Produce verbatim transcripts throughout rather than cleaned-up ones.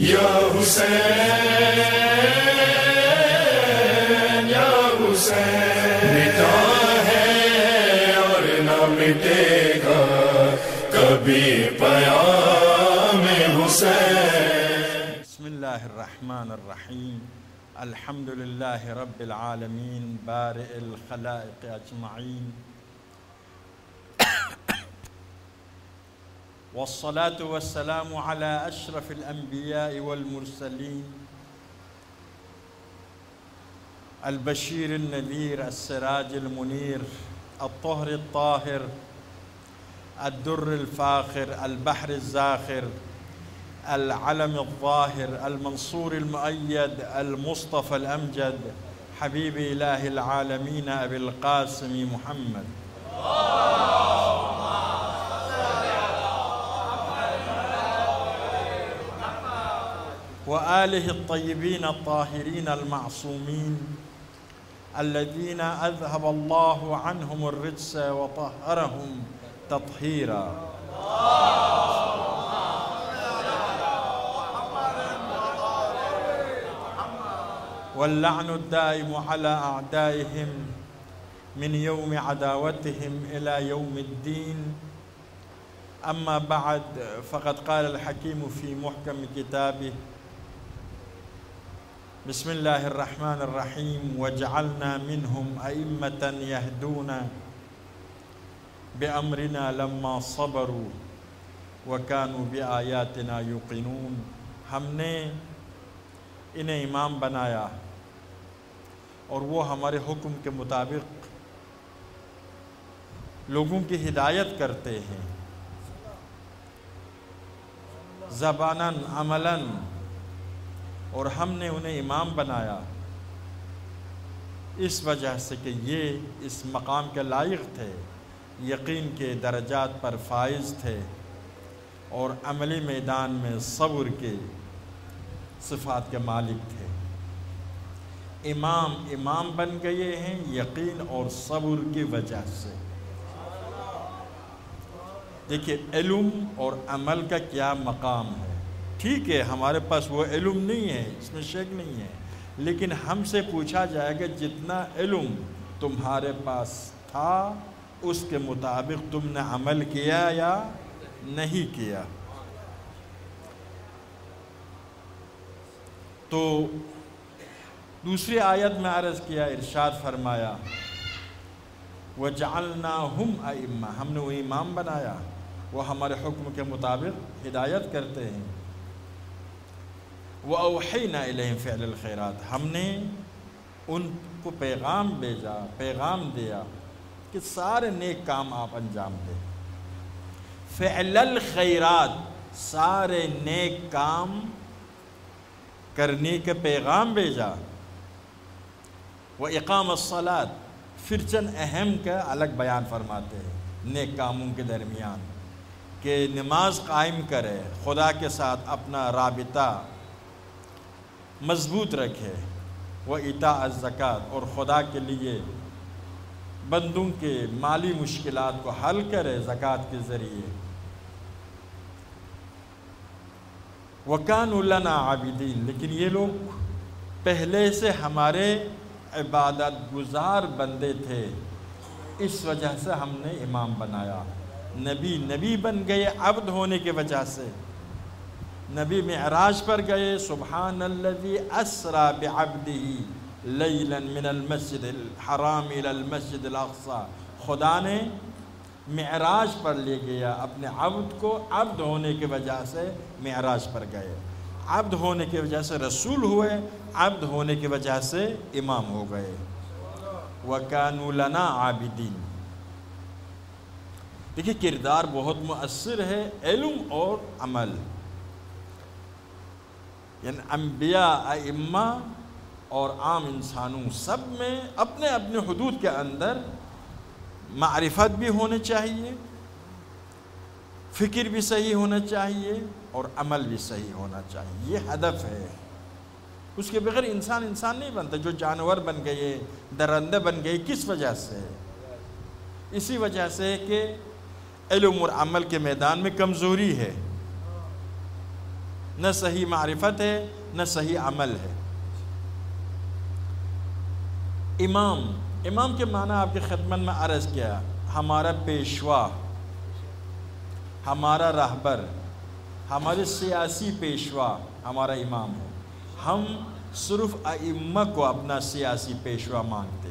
یا حسین یا حسین مٹا ہے اور نہ مٹے گا کبھی پیام حسین۔ بسم اللہ الرحمن الرحیم، الحمد للہ رب العالمین بارئ الخلائق اجمعین، والصلاة والسلام على أشرف الأنبياء والمرسلين البشير النذير السراج المنير الطهر الطاهر الدر الفاخر البحر الزاخر العلم الظاهر المنصور المؤيد المصطفى الأمجد حبيب إله العالمين أبي القاسم محمد وآله الطيبين الطاهرين المعصومين الذين أذهب الله عنهم الرجس وطهرهم تطهيرا. واللعن الدائم على أعدائهم من يوم عداوتهم إلى يوم الدين. أما بعد، فقد قال الحكيم في محكم كتابه: بسم الله الرحمن الرحيم وجعلنا منهم أئمة يهدون بأمرنا لما صبروا وكانوا بآياتنا يوقنون. ہم نے انہیں امام بنایا اور وہ ہمارے حکم کے مطابق لوگوں کی ہدایت کرتے ہیں، زباناً عملاً، اور ہم نے انہیں امام بنایا اس وجہ سے کہ یہ اس مقام کے لائق تھے، یقین کے درجات پر فائز تھے اور عملی میدان میں صبر کے صفات کے مالک تھے۔ امام امام بن گئے ہیں یقین اور صبر کی وجہ سے۔ دیکھیے علم اور عمل کا کیا مقام ہے۔ ٹھیک ہے، ہمارے پاس وہ علم نہیں ہے، اس میں شک نہیں ہے، لیکن ہم سے پوچھا جائے گا جتنا علم تمہارے پاس تھا اس کے مطابق تم نے عمل کیا یا نہیں کیا؟ تو دوسری آیت میں عرض کیا، ارشاد فرمایا وَجَعَلْنَاهُمْ أَئِمَّةً، ہم نے وہ امام بنایا، وہ ہمارے حکم کے مطابق ہدایت کرتے ہیں۔ وَأَوْحَيْنَا إِلَيْهِمْ فِعْلَ الْخَيْرَاتِ، ہم نے ان کو پیغام بھیجا، پیغام دیا کہ سارے نیک کام آپ انجام دیں۔ فعل الخیرات، سارے نیک کام کرنے کے پیغام بھیجا۔ وَإِقَامَ الصَّلَاةِ، پھر چند اہم کا الگ بیان فرماتے ہیں نیک کاموں کے درمیان، کہ نماز قائم کرے، خدا کے ساتھ اپنا رابطہ مضبوط رکھے، وَإِيتَاءَ الزَّكَاةِ، اور خدا کے لیے بندوں کے مالی مشکلات کو حل کرے زکوٰۃ کے ذریعے۔ وَكَانُوا لَنَا عَابِدِينَ، لیکن یہ لوگ پہلے سے ہمارے عبادت گزار بندے تھے، اس وجہ سے ہم نے امام بنایا۔ نبی نبی بن گئے عبد ہونے کی وجہ سے۔ نبی معراج پر گئے، سبحان الذی اسری بعبدہ لیلا من المسجد الحرام الى المسجد الاقصی، خدا نے معراج پر لے گیا اپنے عبد کو، عبد ہونے کی وجہ سے معراج پر گئے، عبد ہونے کی وجہ سے رسول ہوئے، عبد ہونے کی وجہ سے امام ہو گئے۔ وَكَانُوا لَنَا عَابِدِينَ، دیکھیں کردار بہت مؤثر ہے، علم اور عمل، یعنی انبیاء، ائمہ اور عام انسانوں سب میں اپنے اپنے حدود کے اندر معرفت بھی ہونے چاہیے، فکر بھی صحیح ہونا چاہیے اور عمل بھی صحیح ہونا چاہیے، یہ ہدف ہے۔ اس کے بغیر انسان انسان نہیں بنتا۔ جو جانور بن گئے، درندے بن گئے، کس وجہ سے؟ اسی وجہ سے کہ علم اور عمل کے میدان میں کمزوری ہے۔ نہ صحیح معرفت ہے نہ صحیح عمل ہے۔ امام امام کے معنی آپ کی خدمت میں عرض کیا، ہمارا پیشوا، ہمارا رہبر، ہمارے سیاسی پیشوا ہمارا امام ہے۔ ہم صرف ائمہ کو اپنا سیاسی پیشوا مانگتے۔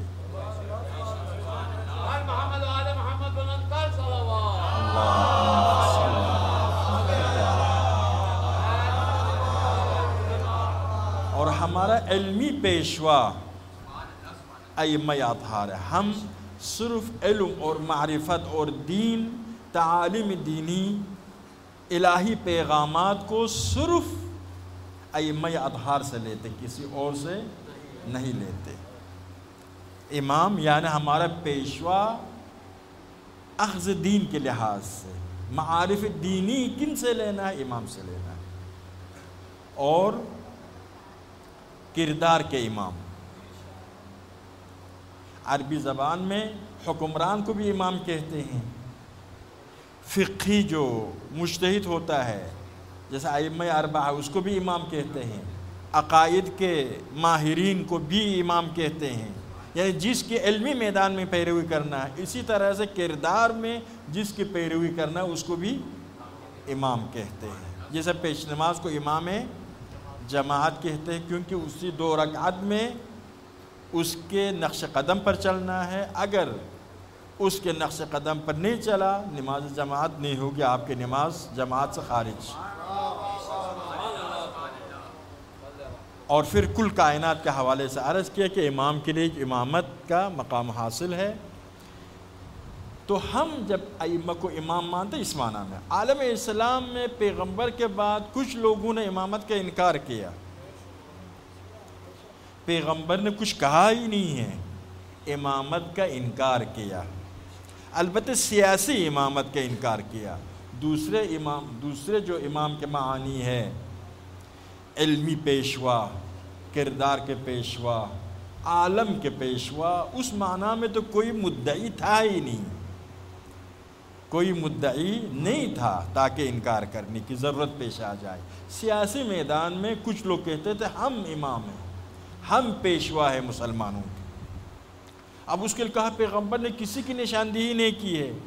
اور ہمارا علمی پیشوا ائمہ اطہار ہے۔ ہم صرف علم اور معرفت اور دین، تعالیم دینی، الہی پیغامات کو صرف ائمہ اطہار سے لیتے، کسی اور سے نہیں لیتے۔ امام یعنی ہمارا پیشوا اخذ دین کے لحاظ سے، معارف دینی کن سے لینا ہے؟ امام سے لینا ہے۔ اور کردار کے امام، عربی زبان میں حکمران کو بھی امام کہتے ہیں۔ فقہی جو مجتہد ہوتا ہے جیسا ائمہ اربعہ، اس کو بھی امام کہتے ہیں۔ عقائد کے ماہرین کو بھی امام کہتے ہیں، یعنی جس کی علمی میدان میں پیروی کرنا ہے۔ اسی طرح سے کردار میں جس کی پیروی کرنا ہے اس کو بھی امام کہتے ہیں۔ جیسے پیش نماز کو امام جماعت کہتے ہیں، کیونکہ اسی دو رکعت میں اس کے نقش قدم پر چلنا ہے۔ اگر اس کے نقش قدم پر نہیں چلا، نماز جماعت نہیں ہوگی، آپ کی نماز جماعت سے خارج۔ اور پھر کل کائنات کے حوالے سے عرض کیا کہ امام کے لیے امامت کا مقام حاصل ہے۔ تو ہم جب ائمہ کو امام مانتے اس معنی میں، عالم اسلام میں پیغمبر کے بعد کچھ لوگوں نے امامت کا انکار کیا۔ پیغمبر نے کچھ کہا ہی نہیں ہے، امامت کا انکار کیا، البتہ سیاسی امامت کا انکار کیا۔ دوسرے امام دوسرے جو امام کے معانی ہے، علمی پیشوا، کردار کے پیشوا، عالم کے پیشوا، اس معنی میں تو کوئی مدعی تھا ہی نہیں، کوئی مدعی نہیں تھا تاکہ انکار کرنے کی ضرورت پیش آ جائے۔ سیاسی میدان میں کچھ لوگ کہتے تھے ہم امام ہیں، ہم پیشوا ہیں مسلمانوں کے۔ اب اس کے لیے کہا پیغمبر نے کسی کی نشاندہی نہیں کی ہے،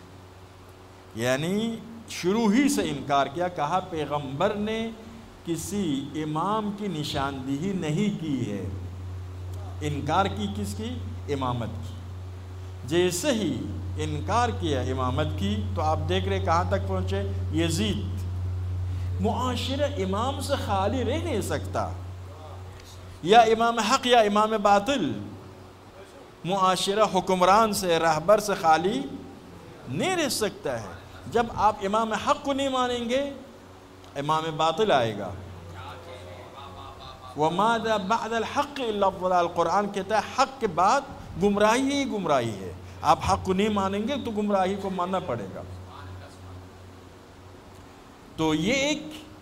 یعنی شروع ہی سے انکار کیا۔ کہا پیغمبر نے کسی امام کی نشاندہی نہیں کی ہے، انکار کی کس کی؟ امامت کی۔ جیسے ہی انکار کیا امامت کی تو آپ دیکھ رہے کہاں تک پہنچے؟ یزید۔ معاشرہ امام سے خالی رہ نہیں سکتا، یا امام حق یا امام باطل۔ معاشرہ حکمران سے، رہبر سے خالی نہیں رہ سکتا ہے۔ جب آپ امام حق کو نہیں مانیں گے، امام باطل آئے گا۔ وَمَاذَا بَعْدَ الْحَقِّ إِلَّا الضَّلَالُ، قرآن کہتا ہے حق کے بعد گمراہی ہی گمراہی ہے۔ آپ حق کو نہیں مانیں گے تو گمراہی کو ماننا پڑے گا۔ تو یہ ایک،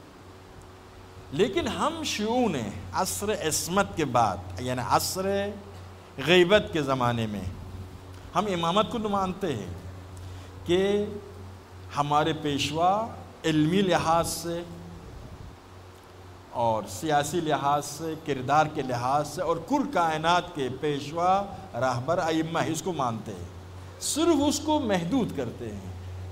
لیکن ہم شیعوں نے عصر عصمت کے بعد، یعنی عصر غیبت کے زمانے میں، ہم امامت کو مانتے ہیں کہ ہمارے پیشوا علمی لحاظ سے اور سیاسی لحاظ سے، کردار کے لحاظ سے، اور کل کائنات کے پیشوا راہبر ائمہ اس کو مانتے ہیں، صرف اس کو محدود کرتے ہیں۔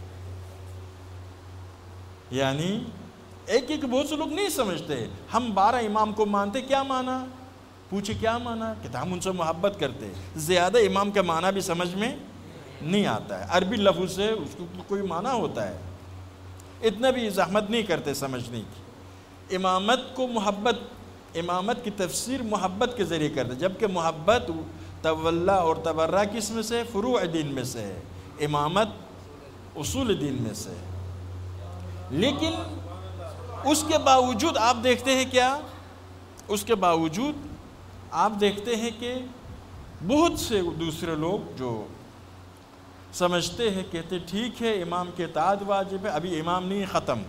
یعنی ایک ایک بہت سے لوگ نہیں سمجھتے، ہم بارہ امام کو مانتے، کیا معنی؟ پوچھے کیا معنی؟ کہ ہم ان سے محبت کرتے۔ زیادہ امام کا معنی بھی سمجھ میں نہیں آتا ہے، عربی لفظ سے اس کو کوئی معنی ہوتا ہے، اتنا بھی زحمت نہیں کرتے سمجھنے کی۔ امامت کو محبت، امامت کی تفسیر محبت کے ذریعے کرتے، جبکہ محبت تولا اور تبرہ کس میں سے؟ فروع دین میں سے ہے، امامت اصول دین میں سے ہے۔ لیکن اس کے باوجود آپ دیکھتے ہیں کیا؟ اس کے باوجود آپ دیکھتے ہیں کہ بہت سے دوسرے لوگ جو سمجھتے ہیں، کہتے ٹھیک ہے امام کے اطاعت واجب ہے، ابھی امام نہیں ختم،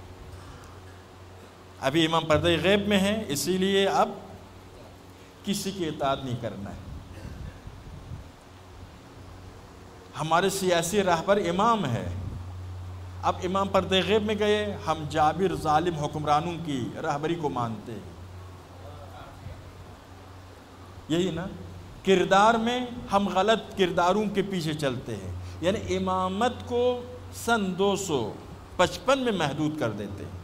ابھی امام پردہ غیب میں ہے، اسی لیے اب کسی کی اطاعت نہیں کرنا ہے۔ ہمارے سیاسی راہبر امام ہے، اب امام پردہ غیب میں گئے، ہم جابر ظالم حکمرانوں کی رہبری کو مانتے ہیں، یہی نا؟ کردار میں ہم غلط کرداروں کے پیچھے چلتے ہیں، یعنی امامت کو سن دو سو پچپن میں محدود کر دیتے ہیں۔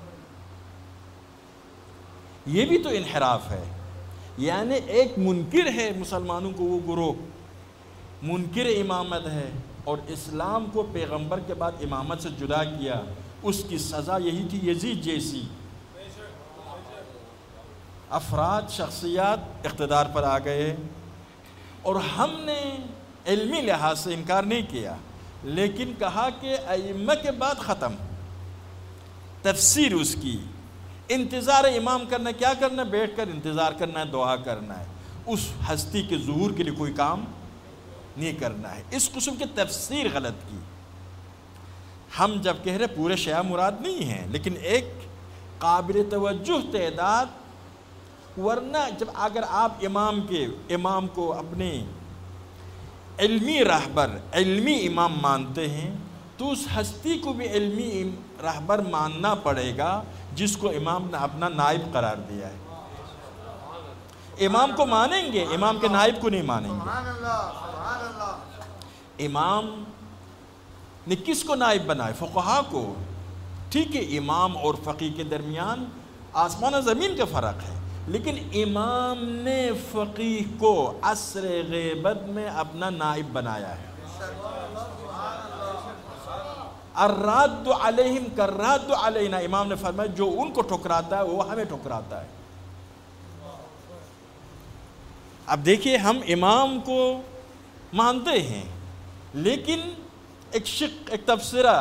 یہ بھی تو انحراف ہے، یعنی ایک منکر ہے مسلمانوں کو، وہ گروہ منکر امامت ہے، اور اسلام کو پیغمبر کے بعد امامت سے جدا کیا، اس کی سزا یہی تھی۔ یزید جیسی افراد شخصیات اقتدار پر آ گئے، اور ہم نے علمی لحاظ سے انکار نہیں کیا، لیکن کہا کہ ائمہ کے بعد ختم، تفسیر اس کی انتظار امام کرنا، کیا کرنا؟ بیٹھ کر انتظار کرنا ہے، دعا کرنا ہے، اس ہستی کے ظہور کے لیے کوئی کام نہیں کرنا ہے۔ اس قسم کی تفسیر غلط کی۔ ہم جب کہہ رہے پورے شیعہ مراد نہیں ہیں، لیکن ایک قابل توجہ تعداد، ورنہ جب اگر آپ امام کے امام کو اپنے علمی رہبر، علمی امام مانتے ہیں، تو اس ہستی کو بھی علمی رہبر ماننا پڑے گا جس کو امام نے اپنا نائب قرار دیا ہے۔ امام کو مانیں گے، امام کے نائب کو نہیں مانیں گے۔ امام نے کس کو نائب بنائے؟ فقہا کو۔ ٹھیک ہے، امام اور فقیہ کے درمیان آسمان و زمین کا فرق ہے، لیکن امام نے فقیہ کو عصر غیبت میں اپنا نائب بنایا ہے۔ الراد علیہم کالراد علینا، امام نے فرمایا جو ان کو ٹھکراتا ہے وہ ہمیں ٹھکراتا ہے۔ اب دیکھیے، ہم امام کو مانتے ہیں، لیکن ایک شق ایک تبصرہ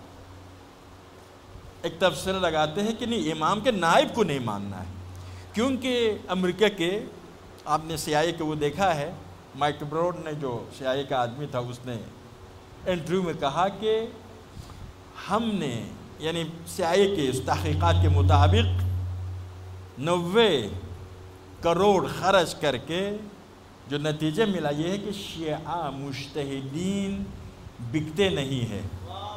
ایک تبصرہ لگاتے ہیں کہ نہیں، امام کے نائب کو نہیں ماننا ہے، کیونکہ امریکہ کے آپ نے سی آئی اے کے وہ دیکھا ہے، مائک بروڈ نے جو سی آئی اے کا آدمی تھا، اس نے انٹرویو میں کہا کہ ہم نے یعنی سی آئی اے کے اس تحقیقات کے مطابق نوے کروڑ خرچ کر کے جو نتیجہ ملا یہ ہے کہ شیعہ مجتہدین بکتے نہیں ہیں،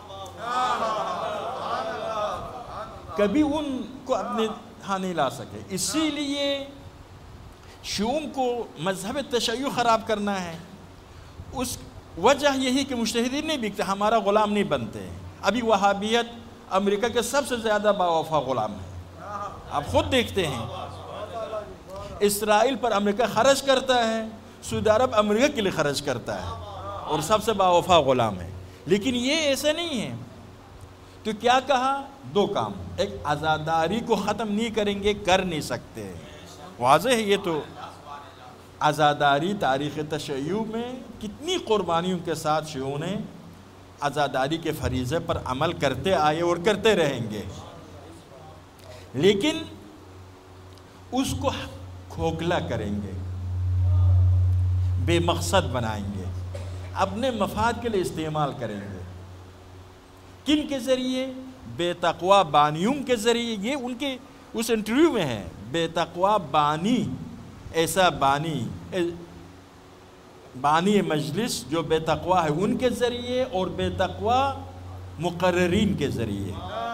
کبھی ان کو اپنے ہاں نہیں لا سکے، اسی لیے شیعوں کو مذہب تشیع خراب کرنا ہے۔ اس وجہ یہی کہ مجتہدین نہیں بکتے، ہمارا غلام نہیں بنتے۔ ابھی وہابیت امریکہ کے سب سے زیادہ باوفا غلام ہے، آپ خود دیکھتے ہیں۔ اسرائیل پر امریکہ خرچ کرتا ہے، سعودی عرب امریکہ کے لیے خرچ کرتا ہے، اور سب سے باوفا غلام ہے، لیکن یہ ایسا نہیں ہے۔ تو کیا کہا؟ دو کام، ایک عزاداری کو ختم نہیں کریں گے، کر نہیں سکتے، واضح ہے یہ تو۔ عزاداری تاریخ تشیع میں کتنی قربانیوں کے ساتھ شیعوں نے عزاداری کے فریضے پر عمل کرتے آئے اور کرتے رہیں گے، لیکن اس کو کھوکھلا کریں گے، بے مقصد بنائیں گے، اپنے مفاد کے لیے استعمال کریں گے۔ کن کے ذریعے؟ بے تقوی بانیوں کے ذریعے۔ یہ ان کے اس انٹرویو میں ہے، بے تقوی بانی، ایسا بانی بانی مجلس جو بے تقوی ہے ان کے ذریعے، اور بے تقوی مقررین کے ذریعے۔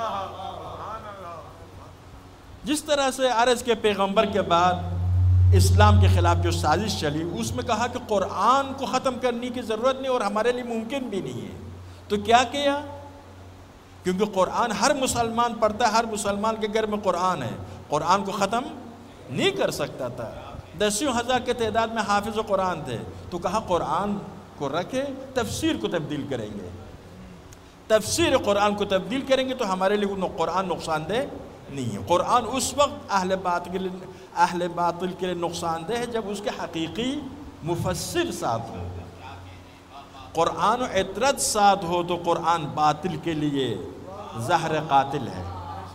جس طرح سے عرض کے پیغمبر کے بعد اسلام کے خلاف جو سازش چلی، اس میں کہا کہ قرآن کو ختم کرنے کی ضرورت نہیں اور ہمارے لیے ممکن بھی نہیں ہے۔ تو کیا کیا؟ کیونکہ قرآن ہر مسلمان پڑھتا ہے، ہر مسلمان کے گھر میں قرآن ہے، قرآن کو ختم نہیں کر سکتا تھا۔ دسیوں ہزار کے تعداد میں حافظ قرآن تھے، تو کہا قرآن کو رکھے، تفسیر کو تبدیل کریں گے، تفسیر قرآن کو تبدیل کریں گے تو ہمارے لیے قرآن نقصان دہ نہیں ہے۔ قرآن اس وقت اہل باطل اہل باطل کے لیے نقصان دہ ہے جب اس کے حقیقی مفسر ساتھ ہو۔ قرآن و عطرت ساتھ ہو تو قرآن باطل کے لیے زہر قاتل ہے۔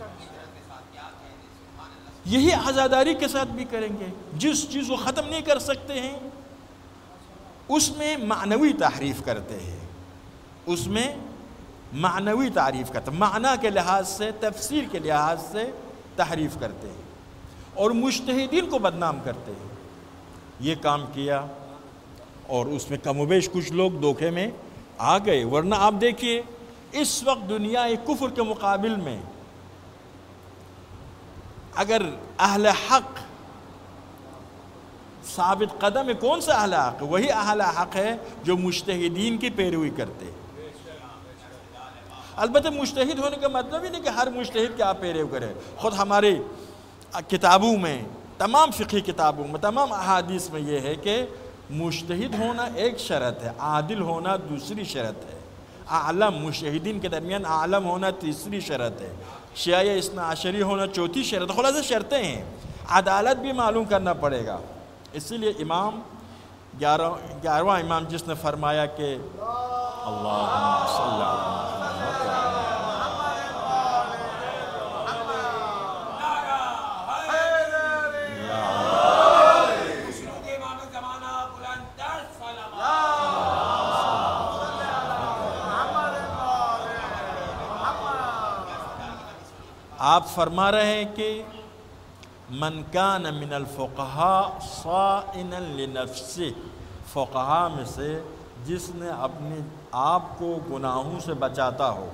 یہی عزاداری کے ساتھ بھی کریں گے، جس چیز کو ختم نہیں کر سکتے ہیں اس میں معنوی تحریف کرتے ہیں، اس میں معنوی تعریف کرتے ہیں، معنی کے لحاظ سے، تفسیر کے لحاظ سے تحریف کرتے ہیں اور مجتہدین کو بدنام کرتے ہیں۔ یہ کام کیا اور اس میں کم و بیش کچھ لوگ دھوکے میں آ گئے، ورنہ آپ دیکھیے اس وقت دنیا کفر کے مقابل میں اگر اہل حق ثابت قدم ہے، کون سا اہل حق؟ وہی اہل حق ہے جو مجتہدین کی پیروی کرتے. البتہ مجتہد ہونے کا مطلب ہی نہیں کہ ہر مجتہد کے آپ پیروی کریں. خود ہماری کتابوں میں، تمام فقہی کتابوں میں، تمام احادیث میں یہ ہے کہ مجتہد ہونا ایک شرط ہے، عادل ہونا دوسری شرط ہے، عالم مجتہدین کے درمیان عالم ہونا تیسری شرط ہے، شیعہ اثنا عشری ہونا چوتھی شرط. خلاصہ شرطیں ہیں. عدالت بھی معلوم کرنا پڑے گا. اسی لیے امام گیارہ گیارہواں امام جس نے فرمایا کہ اللہم صلی علی آپ فرما رہے ہیں کہ من کان من الفقہاء صائنا لنفسہ، فقہاء میں سے جس نے اپنے آپ کو گناہوں سے بچاتا ہو،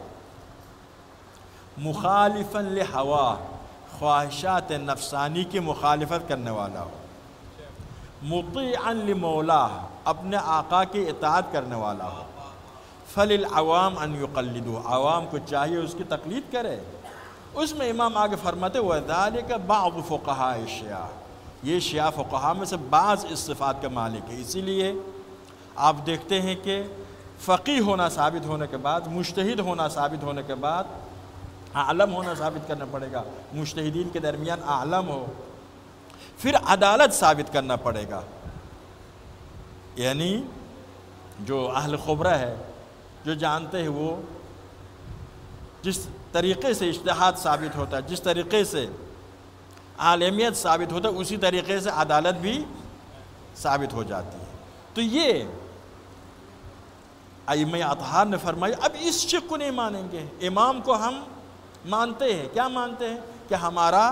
مخالفا لہوا، خواہشات نفسانی کی مخالفت کرنے والا ہو، مطیعا لمولا، اپنے آقا کی اطاعت کرنے والا ہو، فللعوام ان یقلدوا، عوام کو چاہیے اس کی تقلید کرے. اس میں امام آگے فرماتے وَذَلِكَ بَعْضُ فُقَهَاءِ الشِّيَعَةِ، یہ شیعہ فقہا میں سے بعض اس صفات کا مالک ہے. اسی لیے آپ دیکھتے ہیں کہ فقیہ ہونا ثابت ہونے کے بعد، مجتہد ہونا ثابت ہونے کے بعد، عالم ہونا ثابت کرنا پڑے گا، مجتہدین کے درمیان عالم ہو، پھر عدالت ثابت کرنا پڑے گا. یعنی جو اہل خبرہ ہے، جو جانتے ہیں، وہ جس طریقے سے اجتہاد ثابت ہوتا ہے، جس طریقے سے عالمیت ثابت ہوتا ہے، اسی طریقے سے عدالت بھی ثابت ہو جاتی ہے. تو یہ ائمہ اطہار نے فرمایا اب اس شق کو نہیں مانیں گے. امام کو ہم مانتے ہیں، کیا مانتے ہیں؟ کہ ہمارا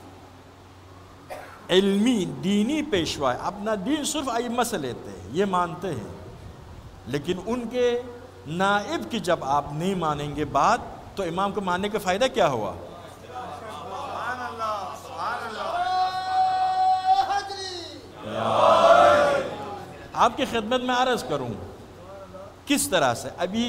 علمی دینی پیشوا ہے، اپنا دین صرف ائمہ سے لیتے ہیں، یہ مانتے ہیں. لیکن ان کے نائب کی جب آپ نہیں مانیں گے بات، تو امام کو ماننے کا فائدہ کیا ہوا؟ آپ کی خدمت میں عرض کروں کس طرح سے ابھی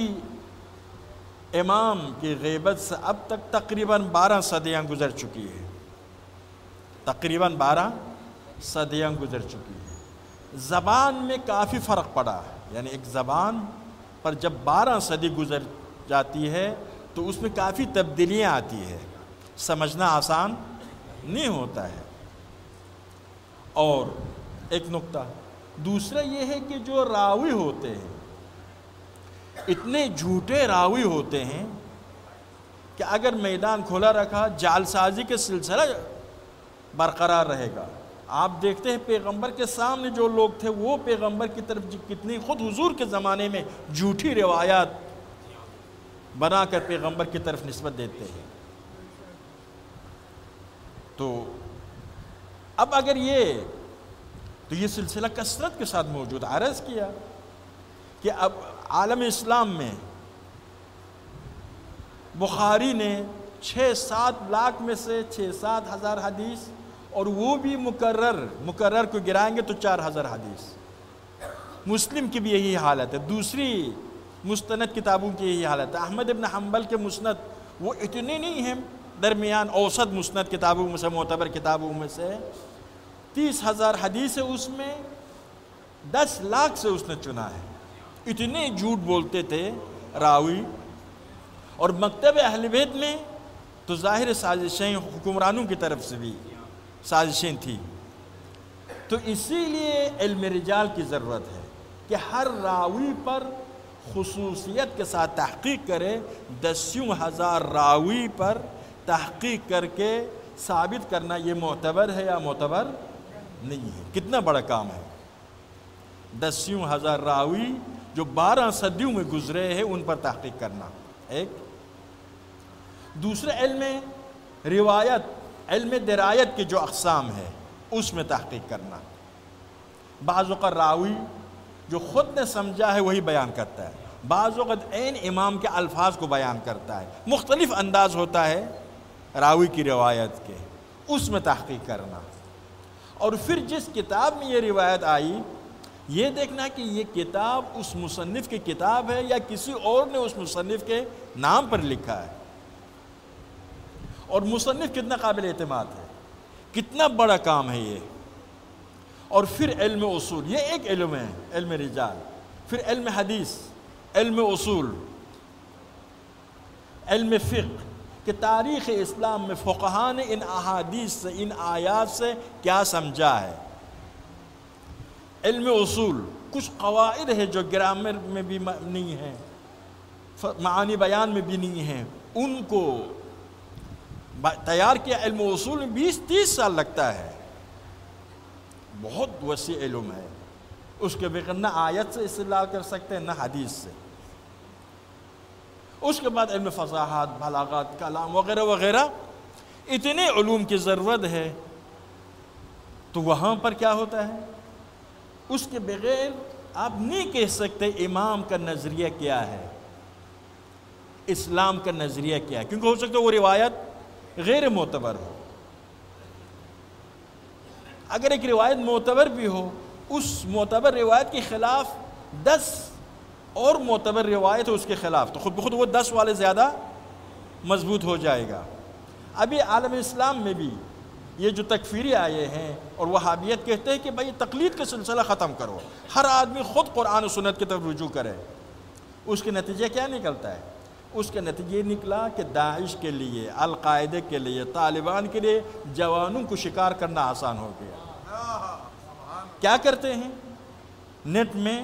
امام کی غیبت سے اب تک تقریباً بارہ صدیاں گزر چکی ہیں، تقریباً بارہ صدیاں گزر چکی ہیں. زبان میں کافی فرق پڑا، یعنی ایک زبان پر جب بارہ صدی گزر جاتی ہے تو اس میں کافی تبدیلیاں آتی ہے، سمجھنا آسان نہیں ہوتا ہے. اور ایک نقطہ دوسرا یہ ہے کہ جو راوی ہوتے ہیں اتنے جھوٹے راوی ہوتے ہیں کہ اگر میدان کھلا رکھا جعل سازی کے سلسلہ برقرار رہے گا. آپ دیکھتے ہیں پیغمبر کے سامنے جو لوگ تھے وہ پیغمبر کی طرف کتنی، خود حضور کے زمانے میں جھوٹی روایات بنا کر پیغمبر کی طرف نسبت دیتے ہیں. تو اب اگر یہ تو یہ سلسلہ کثرت کے ساتھ موجود. عرض کیا کہ اب عالم اسلام میں بخاری نے چھ سات لاکھ میں سے چھ سات ہزار حدیث، اور وہ بھی مکرر مکرر کو گرائیں گے تو چار ہزار حدیث. مسلم کی بھی یہی حالت ہے، دوسری مستند کتابوں کی یہی حالت ہے. احمد ابن حنبل کے مسند وہ اتنے نہیں ہیں، درمیان اوسط مسند کتابوں میں سے، معتبر کتابوں میں سے تیس ہزار حدیث ہے، اس میں دس لاکھ سے اس نے چنا ہے. اتنے جھوٹ بولتے تھے راوی. اور مکتب اہل بیت میں تو ظاہر سازشیں حکمرانوں کی طرف سے بھی سازشیں تھی. تو اسی لیے علم رجال کی ضرورت ہے کہ ہر راوی پر خصوصیت کے ساتھ تحقیق کرے. دسیوں ہزار راوی پر تحقیق کر کے ثابت کرنا یہ معتبر ہے یا معتبر نہیں ہے. کتنا بڑا کام ہے. دسیوں ہزار راوی جو بارہ صدیوں میں گزرے ہیں ان پر تحقیق کرنا ایک. دوسرے علم روایت، علم درایت کی جو اقسام ہے اس میں تحقیق کرنا. بعض اوقات راوی جو خود نے سمجھا ہے وہی بیان کرتا ہے، بعض وقت عین امام کے الفاظ کو بیان کرتا ہے، مختلف انداز ہوتا ہے راوی کی روایت کے، اس میں تحقیق کرنا، اور پھر جس کتاب میں یہ روایت آئی یہ دیکھنا کہ یہ کتاب اس مصنف کی کتاب ہے یا کسی اور نے اس مصنف کے نام پر لکھا ہے، اور مصنف کتنا قابل اعتماد ہے، کتنا بڑا کام ہے یہ۔ اور پھر علم اصول، یہ ایک علم ہے، علم رجال، پھر علم حدیث، علم اصول، علم فقہ، کہ تاریخ اسلام میں فقہاء نے ان احادیث سے، ان آیات سے کیا سمجھا ہے۔ علم اصول، کچھ قواعد ہے جو گرامر میں بھی نہیں ہیں، معانی بیان میں بھی نہیں ہیں، ان کو تیار کیا علم اصول میں بیس تیس سال لگتا ہے، بہت وسیع علم ہے، اس کے بغیر نہ آیت سے استدلال کر سکتے ہیں نہ حدیث سے۔ اس کے بعد علم فصاحت، بلاغت، کلام وغیرہ وغیرہ، اتنے علوم کی ضرورت ہے، تو وہاں پر کیا ہوتا ہے، اس کے بغیر آپ نہیں کہہ سکتے امام کا نظریہ کیا ہے، اسلام کا نظریہ کیا ہے، کیونکہ ہو سکتا ہے وہ روایت غیر معتبر ہو۔ اگر ایک روایت معتبر بھی ہو، اس معتبر روایت کے خلاف دس اور معتبر روایت ہے اس کے خلاف، تو خود بخود وہ دس والے زیادہ مضبوط ہو جائے گا۔ ابھی عالم اسلام میں بھی یہ جو تکفیری آئے ہیں اور وہابیت کہتے ہیں کہ بھائی تقلید کا سلسلہ ختم کرو، ہر آدمی خود قرآن و سنت کی طرف رجوع کرے، اس کے نتیجے کیا نکلتا ہے؟ اس کے نتیجے نکلا کہ داعش کے لیے، القاعدہ کے لیے، طالبان کے لیے جوانوں کو شکار کرنا آسان ہو گیا۔ کیا کرتے ہیں؟ نیٹ میں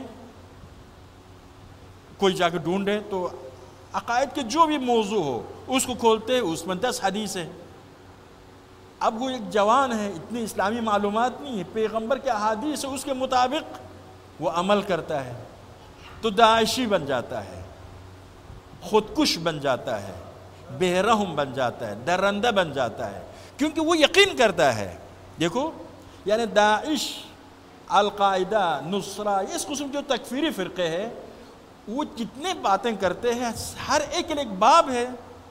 کوئی جا کے ڈھونڈے تو عقائد کے جو بھی موضوع ہو اس کو کھولتے، اس میں دس حدیث ہے۔ اب وہ ایک جوان ہے، اتنی اسلامی معلومات نہیں ہے، پیغمبر کے احادیث ہے، اس کے مطابق وہ عمل کرتا ہے تو داعشی بن جاتا ہے، خودکش بن جاتا ہے، بے رحم بن جاتا ہے، درندہ بن جاتا ہے، کیونکہ وہ یقین کرتا ہے۔ دیکھو یعنی داعش، القاعدہ، نصرہ، اس قسم جو تکفیری فرقے ہیں وہ جتنے باتیں کرتے ہیں ہر ایک ایک باب ہے،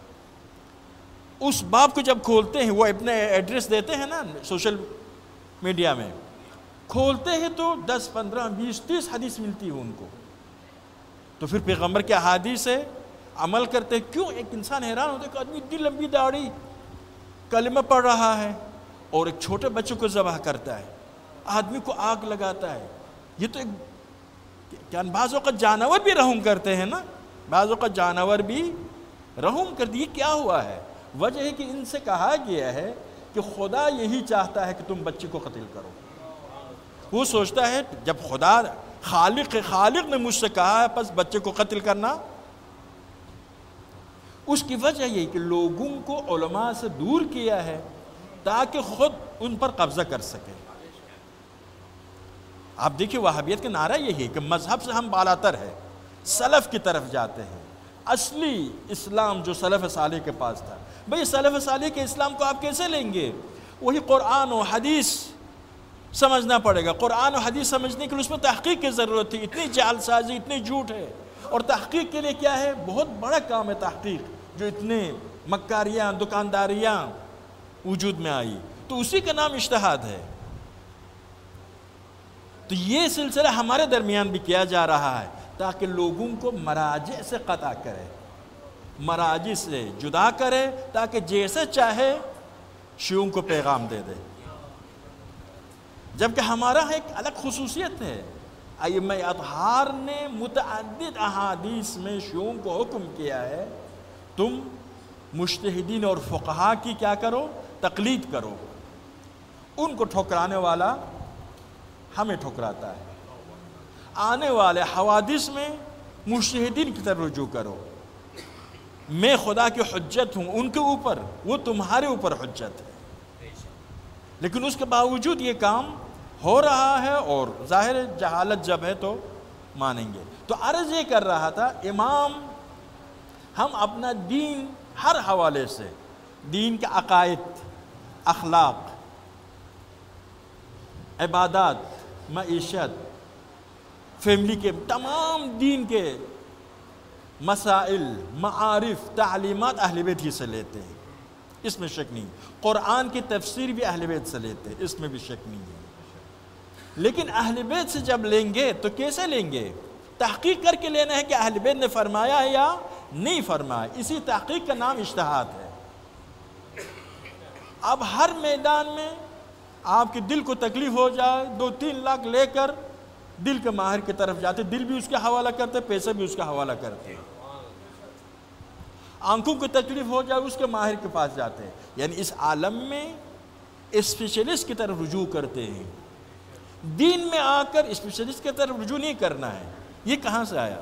اس باب کو جب کھولتے ہیں، وہ اپنے ایڈریس دیتے ہیں نا سوشل میڈیا میں، کھولتے ہیں تو دس پندرہ بیس تیس حدیث ملتی ہے ان کو، تو پھر پیغمبر کے احادیث سے عمل کرتے ہیں۔ کیوں؟ ایک انسان حیران ہوتا ہے کہ آدمی اتنی لمبی داڑھی، کلمہ پڑھ رہا ہے اور ایک چھوٹے بچوں کو ذبح کرتا ہے، آدمی کو آگ لگاتا ہے، یہ تو ایک کیا بعض اوقات جانور بھی رحم کرتے ہیں نا، بعض اوقات جانور بھی رحم کرتے، یہ کیا ہوا ہے؟ وجہ ہے کہ ان سے کہا گیا ہے کہ خدا یہی چاہتا ہے کہ تم بچے کو قتل کرو۔ وہ سوچتا ہے جب خدا خالق خالق نے مجھ سے کہا ہے پس بچے کو قتل کرنا، اس کی وجہ یہ کہ لوگوں کو علماء سے دور کیا ہے تاکہ خود ان پر قبضہ کر سکے۔ آپ دیکھیں وہابیت کا نعرہ یہی ہے کہ مذہب سے ہم بالاتر ہے، سلف کی طرف جاتے ہیں، اصلی اسلام جو سلف صالح کے پاس تھا۔ بھئی سلف صالح کے اسلام کو آپ کیسے لیں گے؟ وہی قرآن و حدیث سمجھنا پڑے گا۔ قرآن و حدیث سمجھنے کے لیے اس میں تحقیق کی ضرورت تھی، اتنی جعل سازی، اتنی جھوٹ ہے، اور تحقیق کے لیے کیا ہے؟ بہت بڑا کام ہے تحقیق، جو اتنے مکاریاں، دکانداریاں وجود میں آئی، تو اسی کا نام اجتہاد ہے۔ تو یہ سلسلہ ہمارے درمیان بھی کیا جا رہا ہے تاکہ لوگوں کو مراجع سے قطع کرے، مراجع سے جدا کرے، تاکہ جیسے چاہے شیعوں کو پیغام دے دے۔ جبکہ ہمارا ایک الگ خصوصیت ہے، ائمہ اطہار نے متعدد احادیث میں شیعوں کو حکم کیا ہے تم مجتہدین اور فقہا کی کیا کرو؟ تقلید کرو۔ ان کو ٹھکرانے والا ہمیں ٹھکراتا ہے۔ آنے والے حوادث میں مجتہدین کی طرف رجوع کرو، میں خدا کی حجت ہوں ان کے اوپر، وہ تمہارے اوپر حجت ہے۔ لیکن اس کے باوجود یہ کام ہو رہا ہے، اور ظاہر جہالت جب ہے تو مانیں گے۔ تو عرض یہ کر رہا تھا، امام ہم اپنا دین ہر حوالے سے، دین کے عقائد، اخلاق، عبادات، معیشت، فیملی کے تمام دین کے مسائل، معارف، تعلیمات اہل بیت ہی سے لیتے ہیں، اس میں شک نہیں۔ قرآن کی تفسیر بھی اہل بیت سے لیتے ہیں، اس میں بھی شک نہیں ہے۔ لیکن اہل بیت سے جب لیں گے تو کیسے لیں گے؟ تحقیق کر کے لینا ہے کہ اہل بیت نے فرمایا ہے یا نہیں فرمایا، اسی تحقیق کا نام اجتہاد ہے۔ اب ہر میدان میں آپ کے دل کو تکلیف ہو جائے، دو تین لاکھ لے کر دل کے ماہر کی طرف جاتے، دل بھی اس کا حوالہ کرتے، پیسے بھی اس کا حوالہ کرتے۔ آنکھوں کو تکلیف ہو جائے، اس کے ماہر کے پاس جاتے ہیں، یعنی اس عالم میں اسپیشلسٹ کی طرف رجوع کرتے ہیں۔ دین میں آ کر اسپیشلسٹ کی طرف رجوع نہیں کرنا ہے، یہ کہاں سے آیا؟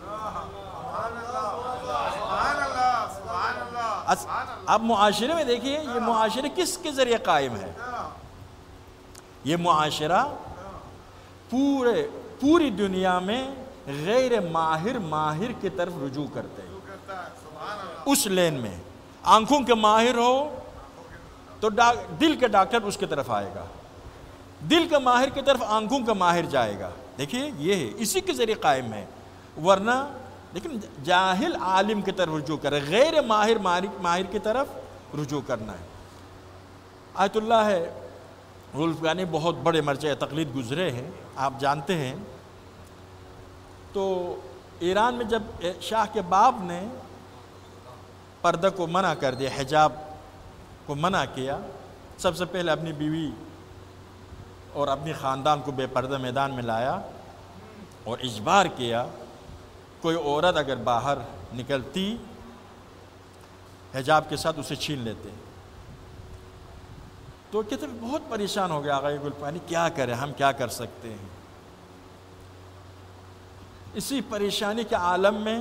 اب معاشرے میں دیکھیے، یہ معاشرے کس کے ذریعے قائم ہے؟ یہ معاشرہ پورے پوری دنیا میں غیر ماہر ماہر کی طرف رجوع کرتے ہیں۔ اس لین میں آنکھوں کے ماہر ہو تو دل کے ڈاکٹر اس کی طرف آئے گا، دل کے ماہر کی طرف آنکھوں کا ماہر جائے گا۔ دیکھیے یہ ہے، اسی کے ذریعے قائم ہے۔ ورنہ لیکن جاہل عالم کی طرف رجوع کرے، غیر ماہر ماہر کی طرف رجوع کرنا ہے۔ آیت اللہ ہے غلفگانی بہت بڑے مرجع تقلید گزرے ہیں، آپ جانتے ہیں۔ تو ایران میں جب شاہ کے باپ نے پردہ کو منع کر دیا، حجاب کو منع کیا، سب سے پہلے اپنی بیوی اور اپنی خاندان کو بے پردہ میدان میں لایا اور اجبار کیا، کوئی عورت اگر باہر نکلتی حجاب کے ساتھ اسے چھین لیتے۔ تو کہتے ہیں بہت پریشان ہو گیا آقا گلپانی، کیا کریں، ہم کیا کر سکتے ہیں؟ اسی پریشانی کے عالم میں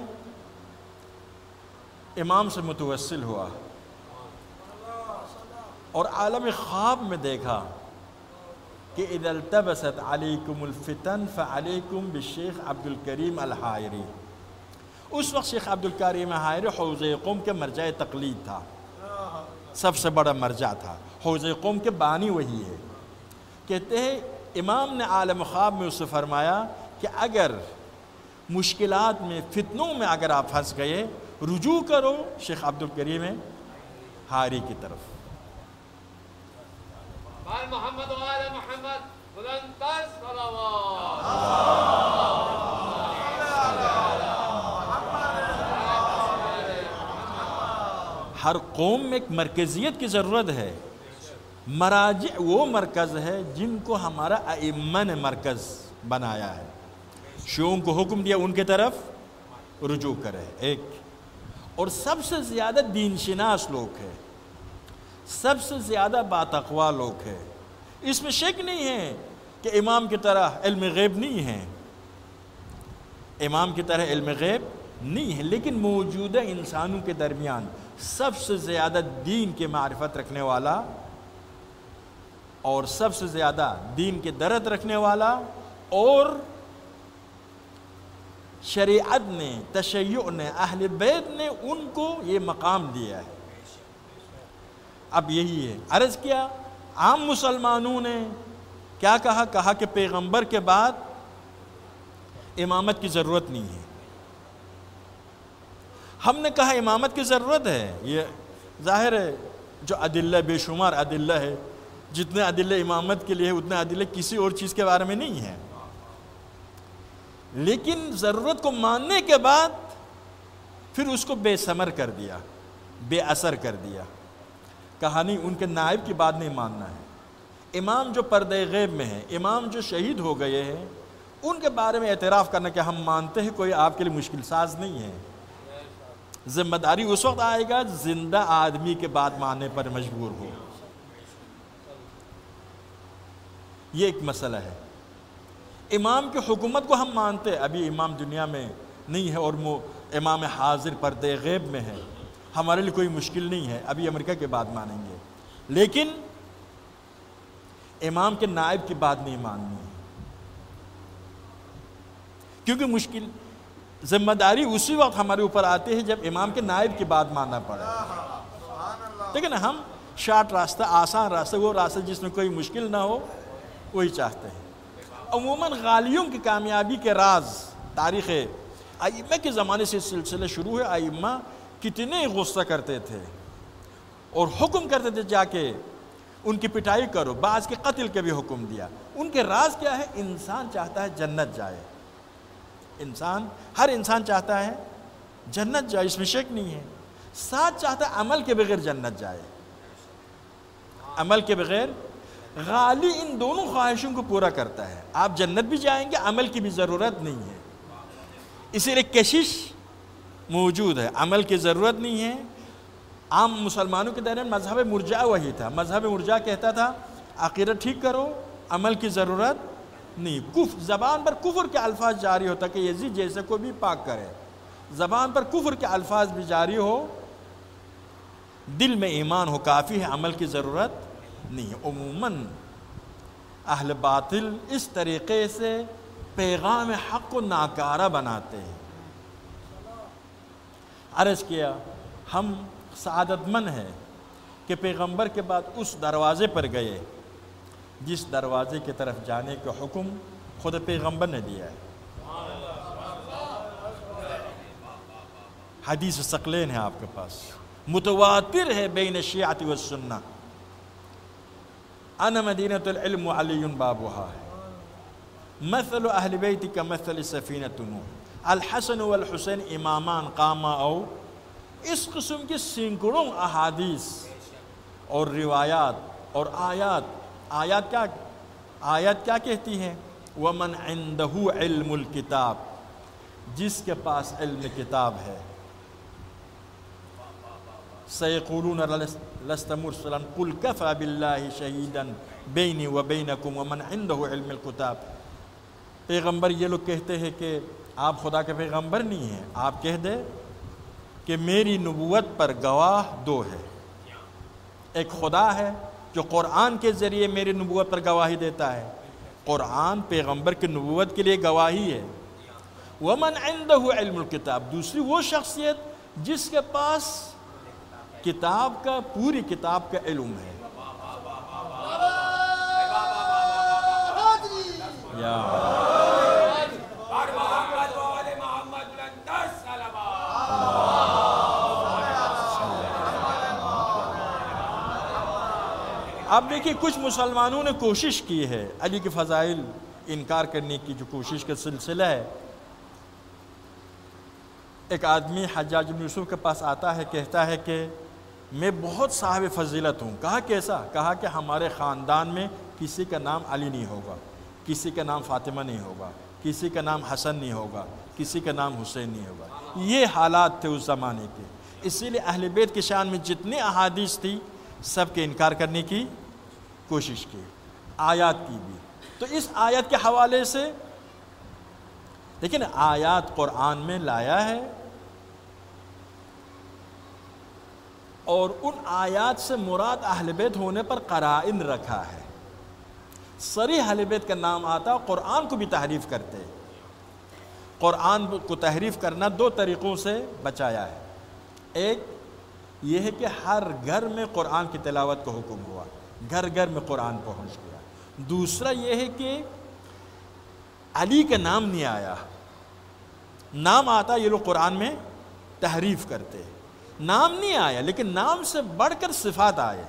امام سے متوسل ہوا اور عالم خواب میں دیکھا کہ اذا التبست علیکم الفتن فعلیکم بالشیخ عبد الکریم الحائری۔ اس وقت شیخ عبد الکریم الحائری حوزہ قم کے مرجع تقلید تھا، سب سے بڑا مرجع تھا، حوزہ قم کے بانی وہی ہے۔ کہتے ہیں امام نے عالم خواب میں اس سے فرمایا کہ اگر مشکلات میں، فتنوں میں اگر آپ پھنس گئے، رجوع کرو شیخ عبد الکریم حائری کی طرف۔ محمد و آل محمد بلندتر صلوات۔ ہر قوم میں ایک مرکزیت کی ضرورت ہے، مراجع وہ مرکز ہے جن کو ہمارا ائمہ نے مرکز بنایا ہے، شیوعوں کو حکم دیا ان کے طرف رجوع کرے۔ ایک اور سب سے زیادہ دین شناس لوگ ہیں، سب سے زیادہ باتقوا لوگ ہیں، اس میں شک نہیں ہے کہ امام کی طرح علم غیب نہیں ہے، امام کی طرح علم غیب نہیں ہے، لیکن موجودہ انسانوں کے درمیان سب سے زیادہ دین کے معرفت رکھنے والا اور سب سے زیادہ دین کے درد رکھنے والا اور شریعت نے، تشیع نے، اہل بیت نے ان کو یہ مقام دیا ہے۔ اب یہی ہے، عرض کیا عام مسلمانوں نے کیا کہا؟ کہا کہ پیغمبر کے بعد امامت کی ضرورت نہیں ہے۔ ہم نے کہا امامت کی ضرورت ہے، یہ ظاہر ہے، جو ادلہ بے شمار ادلہ ہے، جتنے ادلہ امامت کے لیے اتنے ادلہ کسی اور چیز کے بارے میں نہیں ہے، لیکن ضرورت کو ماننے کے بعد پھر اس کو بے ثمر کر دیا، بے اثر کر دیا۔ کہا نہیں، ان کے نائب کی بات نہیں ماننا ہے، امام جو پردہ غیب میں ہے، امام جو شہید ہو گئے ہیں، ان کے بارے میں اعتراف کرنا کہ ہم مانتے ہیں، کوئی آپ کے لیے مشکل ساز نہیں ہے۔ ذمہ داری اس وقت آئے گا زندہ آدمی کے بات ماننے پر مجبور ہو، یہ ایک مسئلہ ہے۔ امام کی حکومت کو ہم مانتے، ابھی امام دنیا میں نہیں ہے اور امام حاضر پردہ غیب میں ہے، ہمارے لیے کوئی مشکل نہیں ہے، ابھی امریکہ کی بات مانیں گے، لیکن امام کے نائب کی بات نہیں ماننی ہے، کیونکہ مشکل ذمہ داری اسی وقت ہمارے اوپر آتی ہے جب امام کے نائب کی بات ماننا پڑے۔ لیکن ہم شارٹ راستہ، آسان راستہ، وہ راستہ جس میں کوئی مشکل نہ ہو، وہی چاہتے ہیں۔ عموماً غالیوں کی کامیابی کے راز تاریخ ائمہ کے زمانے سے سلسلہ شروع ہے. ائمہ کتنے غصہ کرتے تھے اور حکم کرتے تھے جا کے ان کی پٹائی کرو, بعض کے قتل کے بھی حکم دیا. ان کے راز کیا ہے؟ انسان چاہتا ہے جنت جائے, انسان ہر انسان چاہتا ہے جنت جائے, اس میں شک نہیں ہے. ساتھ چاہتا ہے عمل کے بغیر جنت جائے, عمل کے بغیر. غالی ان دونوں خواہشوں کو پورا کرتا ہے. آپ جنت بھی جائیں گے, عمل کی بھی ضرورت نہیں ہے. اسی لیے کشش موجود ہے, عمل کی ضرورت نہیں ہے. عام مسلمانوں کے درمیان مذہب مرجع وہی تھا. مذہب مرجع کہتا تھا عقیدہ ٹھیک کرو, عمل کی ضرورت نہیں. کفر, زبان پر کفر کے الفاظ جاری ہوتا کہ یزید جیسے کو بھی پاک کرے, زبان پر کفر کے الفاظ بھی جاری ہو, دل میں ایمان ہو کافی ہے, عمل کی ضرورت نہیں. عموماً اہل باطل اس طریقے سے پیغام حق کو ناکارہ بناتے ہیں. عرض کیا ہم سعادت مند ہیں کہ پیغمبر کے بعد اس دروازے پر گئے جس دروازے کی طرف جانے کا حکم خود پیغمبر نے دیا ہے. حدیث ثقلین ہے آپ کے پاس, متواتر ہے بین شیعۃ و سنہ. انا مدینۃ العلم علی بابها ہے. مثل اہل بیت کا مثل سفینۃ نوح, الحسن والحسین امامان قاما. او اس قسم کی سینکڑوں احادیث اور روایات اور آیات. آیات کیا آیات کیا کہتی ہیں؟ ومن عنده علم الکتاب, جس کے پاس علم کتاب ہے. سیقولون لست مرسلا قل کفى باللہ شہیدا بینی و بینکم ومن عنده علم الکتاب. پیغمبر یہ لوگ کہتے ہیں کہ آپ خدا کے پیغمبر نہیں ہیں. آپ کہہ دے کہ میری نبوت پر گواہ دو ہے. ایک خدا ہے جو قرآن کے ذریعے میری نبوت پر گواہی دیتا ہے. قرآن پیغمبر کی نبوت کے لیے گواہی ہے. ومن عنده علم الکتاب, دوسری وہ شخصیت جس کے پاس کتاب کا, پوری کتاب کا علم ہے. یا اب دیکھیے کچھ مسلمانوں نے کوشش کی ہے علی کے فضائل انکار کرنے کی, جو کوشش کا سلسلہ ہے. ایک آدمی حجاج بن یوسف کے پاس آتا ہے, کہتا ہے کہ میں بہت صاحب فضیلت ہوں. کہا کیسا؟ کہا کہ ہمارے خاندان میں کسی کا نام علی نہیں ہوگا, کسی کا نام فاطمہ نہیں ہوگا, کسی کا نام حسن نہیں ہوگا, کسی کا نام حسین نہیں ہوگا. یہ حالات تھے اس زمانے کے. اسی لیے اہل بیت کی شان میں جتنی احادیث تھی سب کے انکار کرنے کی کوشش کی, آیات کی بھی. تو اس آیت کے حوالے سے لیکن آیات قرآن میں لایا ہے اور ان آیات سے مراد اہل بیت ہونے پر قرائن رکھا ہے. صریح اہل بیت کا نام آتا, قرآن کو بھی تحریف کرتے. قرآن کو تحریف کرنا دو طریقوں سے بچایا ہے. ایک یہ ہے کہ ہر گھر میں قرآن کی تلاوت کا حکم ہوا, گھر گھر میں قرآن پہنچ گیا. دوسرا یہ ہے کہ علی کا نام نہیں آیا, نام آتا یہ لوگ قرآن میں تحریف کرتے. نام نہیں آیا لیکن نام سے بڑھ کر صفات آئے.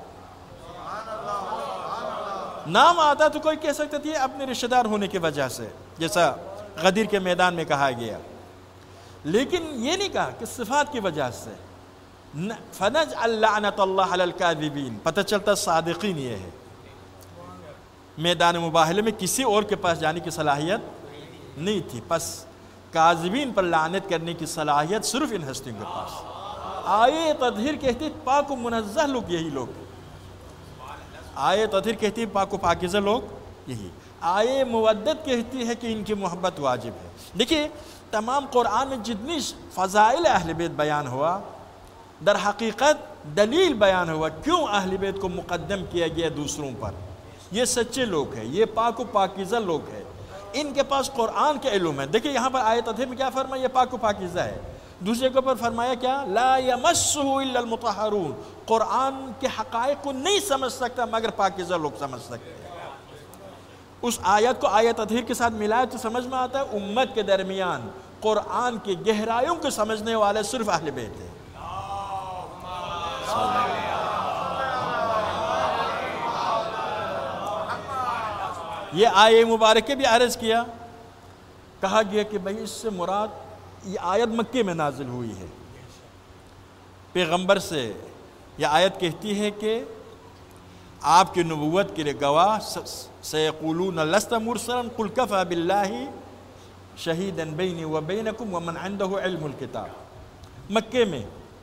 نام آتا تو کوئی کہہ سکتا تھا اپنے رشتہ دار ہونے کی وجہ سے, جیسا غدیر کے میدان میں کہا گیا, لیکن یہ نہیں کہا کہ صفات کی وجہ سے. فنجعل لعنت اللہ علی الکاذبین, پتہ چلتا صادقین یہ ہے. میدان مباہلے میں کسی اور کے پاس جانے کی صلاحیت نہیں تھی, پس کاذبین پر لعنت کرنے کی صلاحیت صرف ان ہستیوں کے پاس. آئے تطہیر کہتی پاک و منزہ لوگ یہی لوگ, آئے تطہیر کہتی پاک و پاکیزہ لوگ یہی. آئے مودت کہتی ہے کہ ان کی محبت واجب ہے. دیکھیے تمام قرآن میں جتنی فضائل اہل بیت بیان ہوا, در حقیقت دلیل بیان ہوا کیوں اہل بیت کو مقدم کیا گیا دوسروں پر. یہ سچے لوگ ہیں, یہ پاک و پاکیزہ لوگ ہیں, ان کے پاس قرآن کے علم ہے. دیکھیں یہاں پر آیت تطہیر میں کیا فرمایا, یہ پاک و پاکیزہ ہے. دوسرے کے اوپر فرمایا کیا, لا یمسہ الا المطہرون, قرآن کے حقائق کو نہیں سمجھ سکتا مگر پاکیزہ لوگ سمجھ سکتے ہیں. اس آیت کو آیت تطہیر کے ساتھ ملایا تو سمجھ میں آتا ہے امت کے درمیان قرآن کی گہرائیوں کو سمجھنے والے صرف اہل بیت ہیں۔ یہ آیہ مبارکہ بھی عرض کیا، کہا گیا کہ بھئی اس سے مراد یہ آیت مکے میں نازل ہوئی ہے، پیغمبر سے یہ آیت کہتی ہے کہ آپ کی نبوت کے لیے گواہ سیقولون لست مرسلا قل کفی باللہ شہیدا بینی و بینکم ومن عنده علم الکتاب۔ مکے میں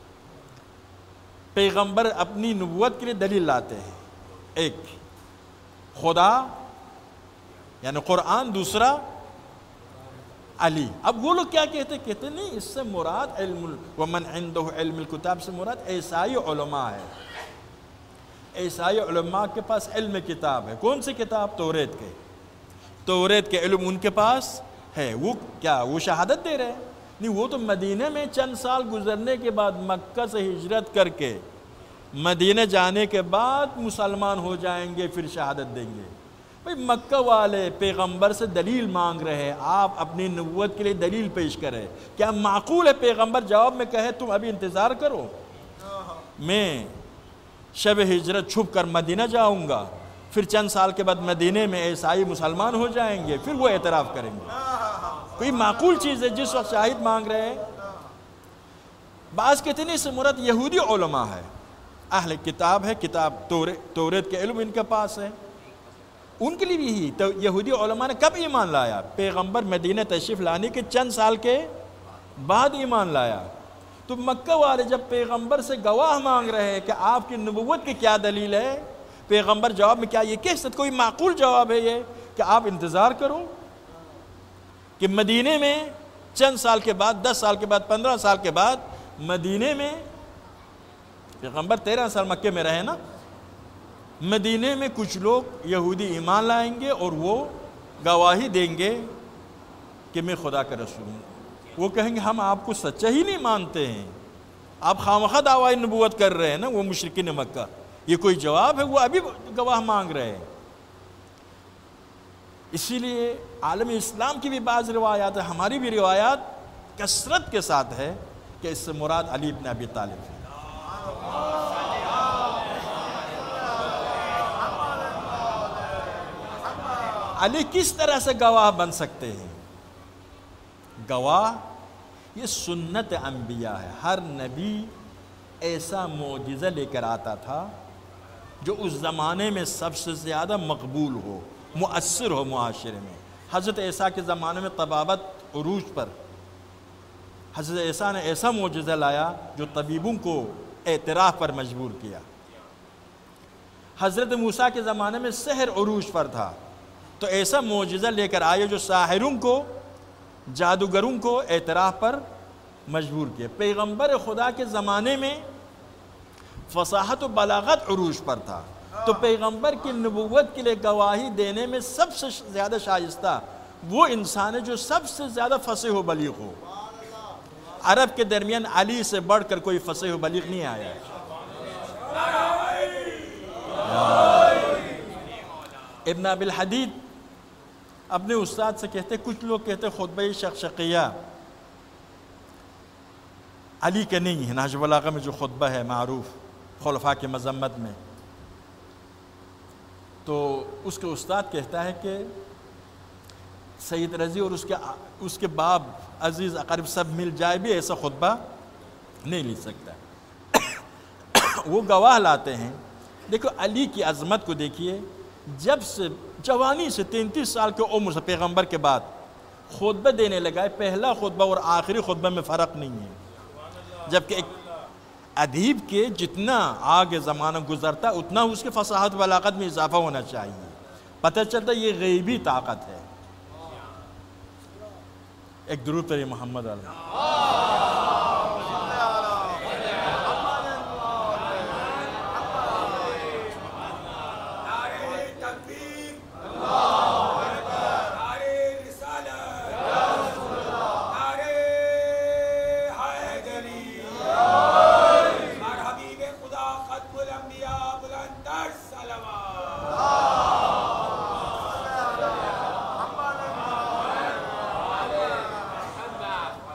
پیغمبر اپنی نبوت کے لیے دلیل لاتے ہیں، ایک خدا یعنی قرآن، دوسرا علی۔ اب وہ لوگ کیا کہتے کہتے نہیں، اس سے مراد علم ومن عنده علم الکتاب سے مراد عیسائی علماء ہے، عیسائی علماء کے پاس علم کتاب ہے۔ کون سی کتاب؟ توریت کے، توریت کے علم ان کے پاس ہے۔ وہ کیا وہ شہادت دے رہے ہیں؟ نہیں، وہ تو مدینہ میں چند سال گزرنے کے بعد مکہ سے ہجرت کر کے مدینہ جانے کے بعد مسلمان ہو جائیں گے، پھر شہادت دیں گے۔ بھئی مکہ والے پیغمبر سے دلیل مانگ رہے ہیں، آپ اپنی نبوت کے لیے دلیل پیش کریں۔ کیا معقول ہے پیغمبر جواب میں کہے تم ابھی انتظار کرو، میں شب ہجرت چھپ کر مدینہ جاؤں گا، پھر چند سال کے بعد مدینہ میں عیسائی مسلمان ہو جائیں گے، پھر وہ اعتراف کریں گے؟ کوئی معقول چیز ہے جس وقت شاہد مانگ رہے ہیں؟ بعض کہتے ہیں اس سے مراد یہودی علماء ہے، اہل کتاب ہے، کتاب توریت کے علم ان کے پاس ہے، ان کے لیے بھی ہی۔ تو یہودی علماء نے کب ایمان لایا؟ پیغمبر مدینہ تشریف لانے کے چند سال کے بعد ایمان لایا۔ تو مکہ والے جب پیغمبر سے گواہ مانگ رہے ہیں کہ آپ کی نبوت کی کیا دلیل ہے، پیغمبر جواب میں کیا یہ کہہ سکتے؟ کوئی معقول جواب ہے یہ کہ آپ انتظار کرو کہ مدینہ میں چند سال کے بعد، دس سال کے بعد، پندرہ سال کے بعد مدینہ میں، پیغمبر تیرہ سال مکہ میں رہے نا، مدینہ میں کچھ لوگ یہودی ایمان لائیں گے اور وہ گواہی دیں گے کہ میں خدا کا رسول ہوں۔ وہ کہیں گے ہم آپ کو سچا ہی نہیں مانتے ہیں، آپ خامخواہ دعویٰ نبوت کر رہے ہیں نا، وہ مشرکین مکہ۔ یہ کوئی جواب ہے؟ وہ ابھی گواہ مانگ رہے ہیں۔ اسی لیے عالم اسلام کی بھی بعض روایات ہیں، ہماری بھی روایات کثرت کے ساتھ ہے کہ اس سے مراد علی بن ابی طالب ہے۔ علی کس طرح سے گواہ بن سکتے ہیں؟ گواہ یہ سنت انبیاء ہے، ہر نبی ایسا معجزہ لے کر آتا تھا جو اس زمانے میں سب سے زیادہ مقبول ہو، مؤثر ہو معاشرے میں۔ حضرت عیسیٰ کے زمانے میں طبابت عروج پر، حضرت عیسیٰ نے ایسا معجزہ لایا جو طبیبوں کو اعتراف پر مجبور کیا۔ حضرت موسیٰ کے زمانے میں سحر عروج پر تھا، تو ایسا معجزہ لے کر آئے جو ساحروں کو، جادوگروں کو اعتراف پر مجبور کیا۔ پیغمبر خدا کے زمانے میں فصاحت و بلاغت عروج پر تھا، تو پیغمبر کی نبوت کے لیے گواہی دینے میں سب سے زیادہ شائستہ وہ انسان ہے جو سب سے زیادہ فصیح و بلیغ ہو۔ عرب کے درمیان علی سے بڑھ کر کوئی فصیح و بلیغ نہیں آیا ہے۔ ابن ابی الحدید اپنے استاد سے کہتے، کچھ لوگ کہتے خطبہ شقشقیہ علی کے نہیں ہے، نہج البلاغہ میں جو خطبہ ہے معروف خلفاء کی مذمت میں، تو اس کے استاد کہتا ہے کہ سید رضی اور اس کے اس کے باپ عزیز اقرب سب مل جائے بھی ایسا خطبہ نہیں لکھ سکتا۔ وہ گواہ لاتے ہیں۔ دیکھو علی کی عظمت کو دیکھیے، جب سے جوانی سے تینتیس سال کے عمر سے پیغمبر کے بعد خطبہ دینے لگا ہے، پہلا خطبہ اور آخری خطبہ میں فرق نہیں ہے، جبکہ ایک ادیب کے جتنا آگے زمانہ گزرتا اتنا اس کے فصاحت و بلاغت میں اضافہ ہونا چاہیے۔ پتہ چلتا یہ غیبی طاقت ہے۔ ایک درود پر محمد علیہ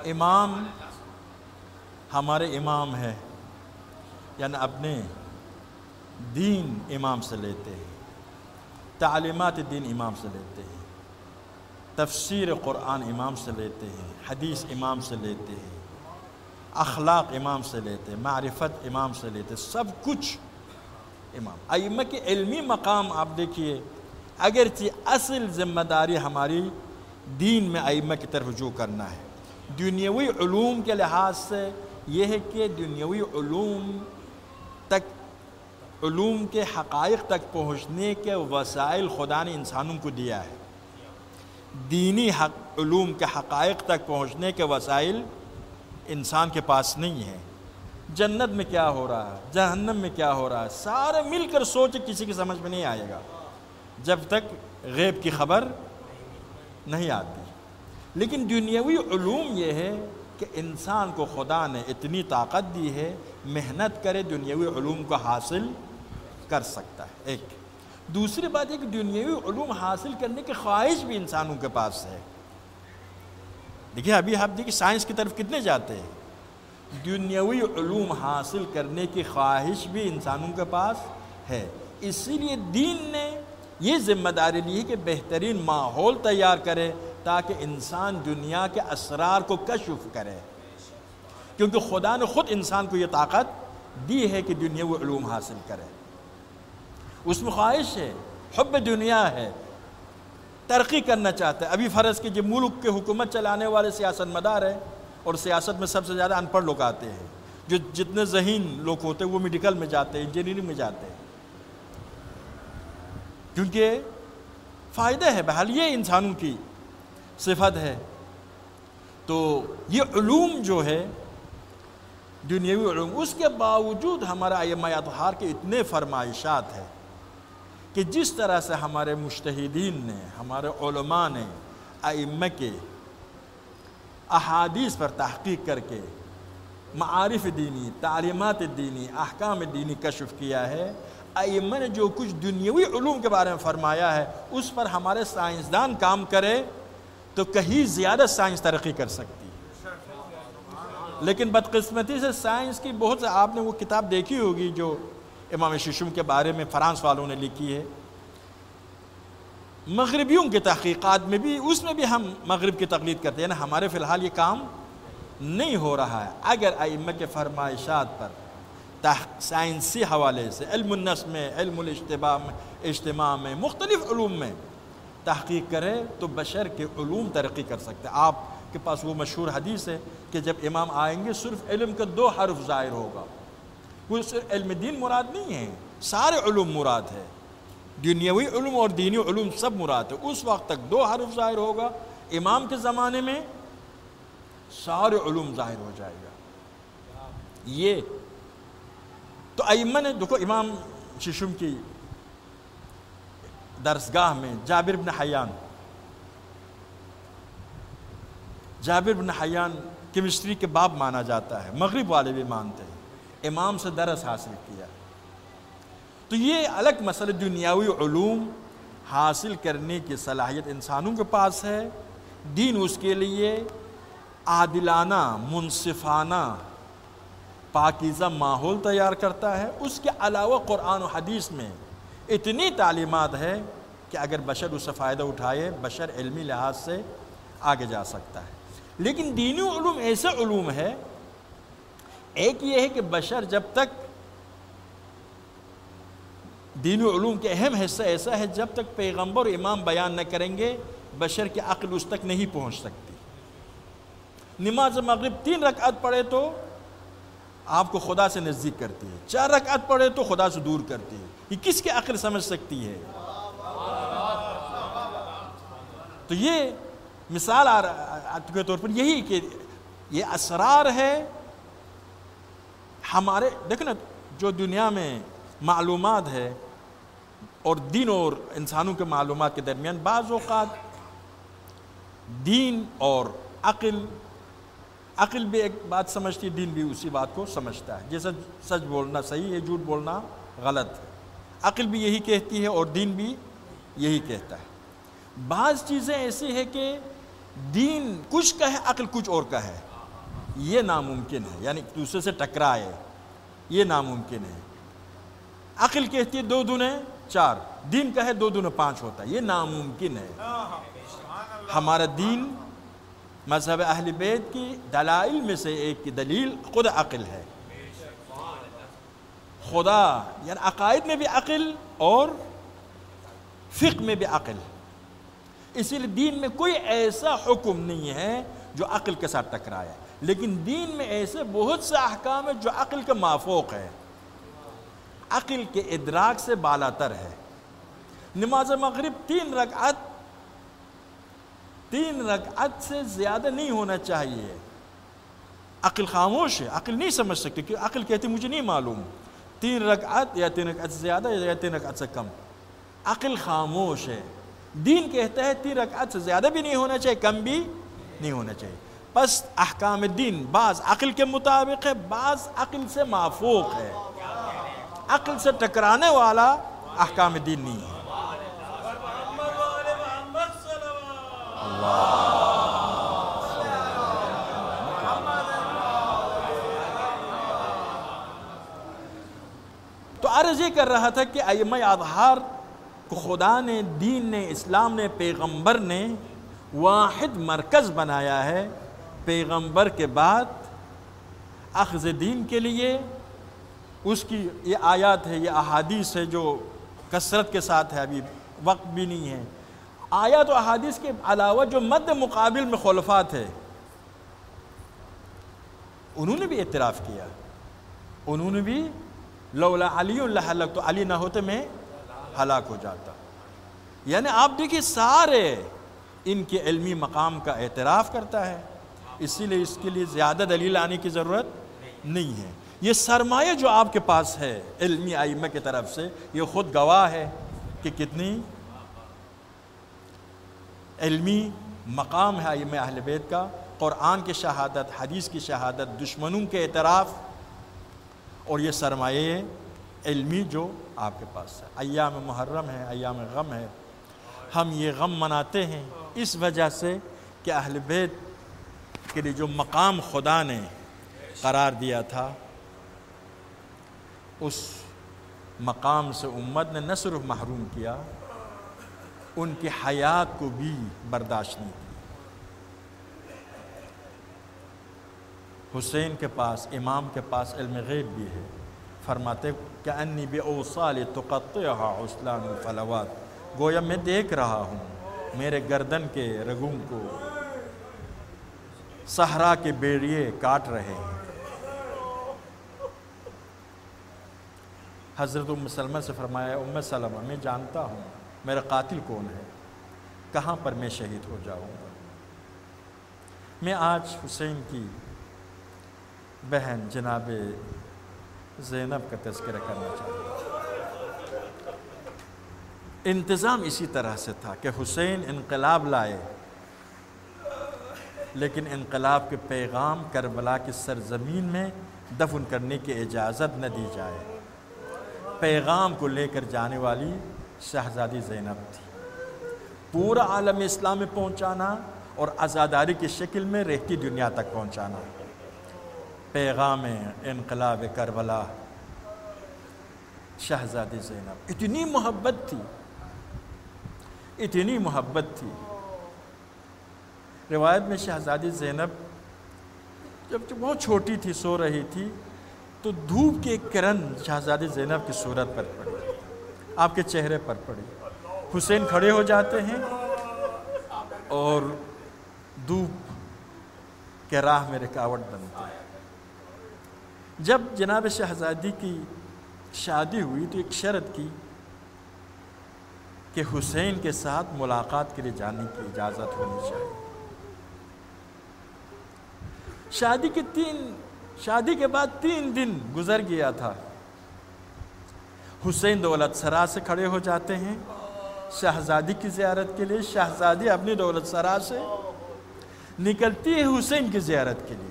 امام ہمارے امام ہے، یعنی اپنے دین امام سے لیتے ہیں، تعلیمات دین امام سے لیتے ہیں، تفسیر قرآن امام سے لیتے ہیں، حدیث امام سے لیتے ہیں، اخلاق امام سے لیتے ہیں، معرفت امام سے لیتے ہیں، سب کچھ امام۔ ائمہ کے علمی مقام آپ دیکھیے، اگرچہ اصل ذمہ داری ہماری دین میں ائمہ کی طرف رجوع کرنا ہے۔ دنیاوی علوم کے لحاظ سے یہ ہے کہ دنیاوی علوم تک، علوم کے حقائق تک پہنچنے کے وسائل خدا نے انسانوں کو دیا ہے۔ دینی حق علوم کے حقائق تک پہنچنے کے وسائل انسان کے پاس نہیں ہے۔ جنت میں کیا ہو رہا ہے، جہنم میں کیا ہو رہا ہے، سارے مل کر سوچ کسی کی سمجھ میں نہیں آئے گا جب تک غیب کی خبر نہیں آتی۔ لیکن دنیاوی علوم یہ ہے کہ انسان کو خدا نے اتنی طاقت دی ہے، محنت کرے دنیاوی علوم کو حاصل کر سکتا ہے۔ ایک دوسری بات ہے کہ دنیاوی علوم حاصل کرنے کی خواہش بھی انسانوں کے پاس ہے۔ دیکھیے ابھی آپ دیکھیے سائنس کی طرف کتنے جاتے ہیں، دنیاوی علوم حاصل کرنے کی خواہش بھی انسانوں کے پاس ہے۔ اسی لیے دین نے یہ ذمہ داری لی ہے کہ بہترین ماحول تیار کرے تاکہ انسان دنیا کے اسرار کو کشف کرے، کیونکہ خدا نے خود انسان کو یہ طاقت دی ہے کہ دنیاوی علوم حاصل کرے۔ اس میں خواہش ہے، حب دنیا ہے، ترقی کرنا چاہتا ہے۔ ابھی فرض کہ جو ملک کے حکومت چلانے والے سیاست مدار ہیں، اور سیاست میں سب سے زیادہ ان پڑھ لوگ آتے ہیں، جو جتنے ذہین لوگ ہوتے ہیں وہ میڈیکل میں جاتے ہیں، انجینئرنگ میں جاتے ہیں، کیونکہ فائدہ ہے، بہرحال یہ انسانوں کی صفت ہے۔ تو یہ علوم جو ہے دنیاوی علوم، اس کے باوجود ہمارا ائمہ اطہار کے اتنے فرمائشات ہیں کہ جس طرح سے ہمارے مجتہدین نے، ہمارے علماء نے ائمہ کے احادیث پر تحقیق کر کے معارف دینی، تعلیمات دینی، احکام دینی کشف کیا ہے، ائمہ نے جو کچھ دنیاوی علوم کے بارے میں فرمایا ہے اس پر ہمارے سائنسدان کام کرے تو کہیں زیادہ سائنس ترقی کر سکتی ہے۔ لیکن بدقسمتی سے سائنس کی بہت سے، آپ نے وہ کتاب دیکھی ہوگی جو امام ششم کے بارے میں فرانس والوں نے لکھی ہے، مغربیوں کی تحقیقات میں بھی، اس میں بھی ہم مغرب کی تقلید کرتے ہیں نا، ہمارے فی الحال یہ کام نہیں ہو رہا ہے۔ اگر ائمہ کے فرمائشات پر سائنسی حوالے سے، علم النفس میں، علم الاجتماع میں، اجتماع میں، مختلف علوم میں تحقیق کرے تو بشر کے علوم ترقی کر سکتے ہیں۔ آپ کے پاس وہ مشہور حدیث ہے کہ جب امام آئیں گے صرف علم کا دو حرف ظاہر ہوگا، وہ صرف علم دین مراد نہیں ہے، سارے علوم مراد ہے، دنیاوی علوم اور دینی علوم سب مراد ہے۔ اس وقت تک دو حرف ظاہر ہوگا، امام کے زمانے میں سارے علوم ظاہر ہو جائے گا۔ یہ تو ائمہ نے دیکھو، امام ششم کی درسگاہ میں جابر بن حیان جابر بن حیان کیمسٹری کے باب مانا جاتا ہے، مغرب والے بھی مانتے ہیں، امام سے درس حاصل کیا۔ تو یہ الگ مسئلہ، دنیاوی علوم حاصل کرنے کی صلاحیت انسانوں کے پاس ہے۔ دین اس کے لیے عادلانہ، منصفانہ، پاکیزہ ماحول تیار کرتا ہے۔ اس کے علاوہ قرآن و حدیث میں اتنی تعلیمات ہے کہ اگر بشر اس سے فائدہ اٹھائے، بشر علمی لحاظ سے آگے جا سکتا ہے۔ لیکن دینی علوم ایسے علوم ہے، ایک یہ ہے کہ بشر جب تک، دینی علوم کے اہم حصہ ایسا ہے جب تک پیغمبر و امام بیان نہ کریں گے بشر کی عقل اس تک نہیں پہنچ سکتی۔ نماز مغرب تین رکعت پڑھے تو آپ کو خدا سے نزدیک کرتی ہے، چار رکعت پڑھے تو خدا سے دور کرتی ہے، یہ کس کی عقل سمجھ سکتی ہے؟ تو یہ مثال کے طور پر یہی کہ یہ اسرار ہے ہمارے، دیکھیں نا، جو دنیا میں معلومات ہے اور دین اور انسانوں کے معلومات کے درمیان بعض اوقات دین اور عقل عقل بھی ایک بات سمجھتی ہے، دین بھی اسی بات کو سمجھتا ہے، جیسے سچ بولنا صحیح ہے، جھوٹ بولنا غلط ہے، عقل بھی یہی کہتی ہے اور دین بھی یہی کہتا ہے۔ بعض چیزیں ایسی ہیں کہ دین کچھ کہے، عقل کچھ اور کہے، یہ ناممکن ہے، یعنی ایک دوسرے سے ٹکرائے، یہ ناممکن ہے۔ عقل کہتی ہے دو دونے چار، دین کہے دو دونے پانچ ہوتا ہے، یہ ناممکن ہے۔ ہمارا دین مذہب اہل بیت کی دلائل میں سے ایک کی دلیل خود عقل ہے، خدا یعنی عقائد میں بھی عقل اور فقہ میں بھی عقل، اسی لیے دین میں کوئی ایسا حکم نہیں ہے جو عقل کے ساتھ ٹکرایا، لیکن دین میں ایسے بہت سے احکام ہیں جو عقل کے مافوق ہے، عقل کے ادراک سے بالاتر ہے۔ نماز مغرب تین رکعت تین رکعت سے زیادہ نہیں ہونا چاہیے، عقل خاموش ہے، عقل نہیں سمجھ سکتی، کہ عقل کہتی مجھے نہیں معلوم تین رکعت یا تین رکعت سے زیادہ یا تین رکعت سے کم، عقل خاموش ہے۔ دین کہتا ہے تین رکعت سے زیادہ بھی نہیں ہونا چاہیے، کم بھی نہیں ہونا چاہیے۔ پس احکام دین بعض عقل کے مطابق ہے، بعض عقل سے مافوق ہے، عقل سے ٹکرانے والا احکام دین نہیں ہے۔ تو عرض یہ کر رہا تھا کہ ائمہ اطہار کو خدا نے، دین نے، اسلام نے، پیغمبر نے واحد مرکز بنایا ہے۔ پیغمبر کے بعد اخذ دین کے لیے اس کی یہ آیات ہے، یہ احادیث ہے جو کثرت کے ساتھ ہے، ابھی وقت بھی نہیں ہے۔ آیات و احادیث کے علاوہ جو مد مقابل میں خلفاء تھے انہوں نے بھی اعتراف کیا، انہوں نے بھی لولا علی لہلک، تو علی نہ ہوتے میں ہلاک ہو جاتا۔ یعنی آپ دیکھیں سارے ان کے علمی مقام کا اعتراف کرتا ہے، اسی لیے اس کے لیے زیادہ دلیل آنے کی ضرورت نہیں ہے۔ یہ سرمایہ جو آپ کے پاس ہے علمی ائمہ کی طرف سے، یہ خود گواہ ہے کہ کتنی علمی مقام ہے ائمہ اہل بیت کا، قرآن کی شہادت، حدیث کی شہادت، دشمنوں کے اعتراف، اور یہ سرمایہ علمی جو آپ کے پاس ہے۔ ایام محرم ہے، ایام غم ہے، ہم یہ غم مناتے ہیں اس وجہ سے کہ اہل بیت کے لیے جو مقام خدا نے قرار دیا تھا اس مقام سے امت نے نہ صرف محروم کیا، ان کی حیات کو بھی برداشت نہیں کی۔ حسین کے پاس، امام کے پاس علم غیب بھی ہے، فرماتے کہ انی باوصال تقطعها عسلان الفلوات، گویا میں دیکھ رہا ہوں میرے گردن کے رگوں کو صحرا کے بیڑیے کاٹ رہے ہیں۔ حضرت ام سلمہ سے فرمایا ام سلمہ میں جانتا ہوں میرا قاتل کون ہے، کہاں پر میں شہید ہو جاؤں گا۔ میں آج حسین کی بہن جناب زینب کا تذکرہ کرنا چاہتا ہوں۔ انتظام اسی طرح سے تھا کہ حسین انقلاب لائے، لیکن انقلاب کے پیغام کربلا کی سرزمین میں دفن کرنے کی اجازت نہ دی جائے۔ پیغام کو لے کر جانے والی شہزادی زینب تھی، پورا عالم اسلام میں پہنچانا اور عزاداری کی شکل میں رہتی دنیا تک پہنچانا۔ پیغام انقلاب کربلا، شہزادی زینب اتنی محبت تھی، اتنی محبت تھی۔ روایت میں شہزادی زینب جب بہت چھوٹی تھی، سو رہی تھی، تو دھوپ کے کرن شہزادی زینب کی صورت پر پڑی، آپ کے چہرے پر پڑی۔ حسین کھڑے ہو جاتے ہیں اور دھوپ کے راہ میں رکاوٹ بنتی ہے۔ جب جناب شہزادی کی شادی ہوئی تو ایک شرط کی کہ حسین کے ساتھ ملاقات کے لیے جانے کی اجازت ہونی چاہیے۔ شادی کے تین شادی کے بعد تین دن گزر گیا تھا، حسین دولت سرا سے کھڑے ہو جاتے ہیں شہزادی کی زیارت کے لیے، شہزادی اپنی دولت سرا سے نکلتی ہے حسین کی زیارت کے لیے۔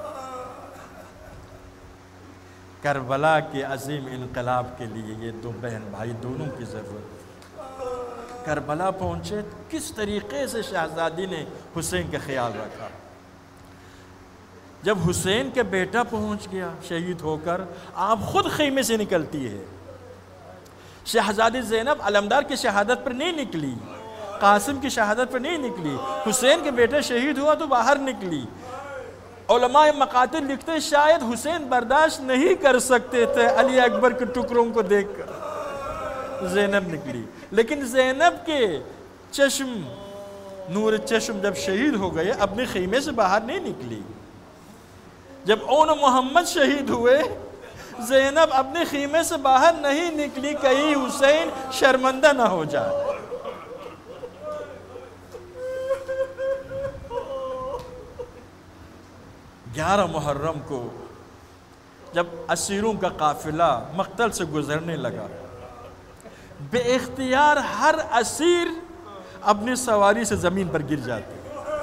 کربلا کے عظیم انقلاب کے لیے یہ دو بہن بھائی دونوں کی ضرورت۔ کربلا پہنچے، کس طریقے سے شہزادی نے حسین کا خیال رکھا۔ جب حسین کے بیٹا پہنچ گیا شہید ہو کر، آپ خود خیمے سے نکلتی ہے. شہزادی زینب علمدار کی شہادت پر نہیں نکلی، قاسم کی شہادت پر نہیں نکلی، حسین کے بیٹے شہید ہوا تو باہر نکلی. علماء مقاتل لکھتے شاید حسین برداشت نہیں کر سکتے تھے علی اکبر کے ٹکڑوں کو دیکھ کر، زینب نکلی. لیکن زینب کے چشم، نور چشم جب شہید ہو گئے، اپنے خیمے سے باہر نہیں نکلی. جب اون محمد شہید ہوئے، زینب اپنے خیمے سے باہر نہیں نکلی کہیں حسین شرمندہ نہ ہو جائے. گیارہ محرم کو جب اسیروں کا قافلہ مقتل سے گزرنے لگا، بے اختیار ہر اسیر اپنی سواری سے زمین پر گر جاتے.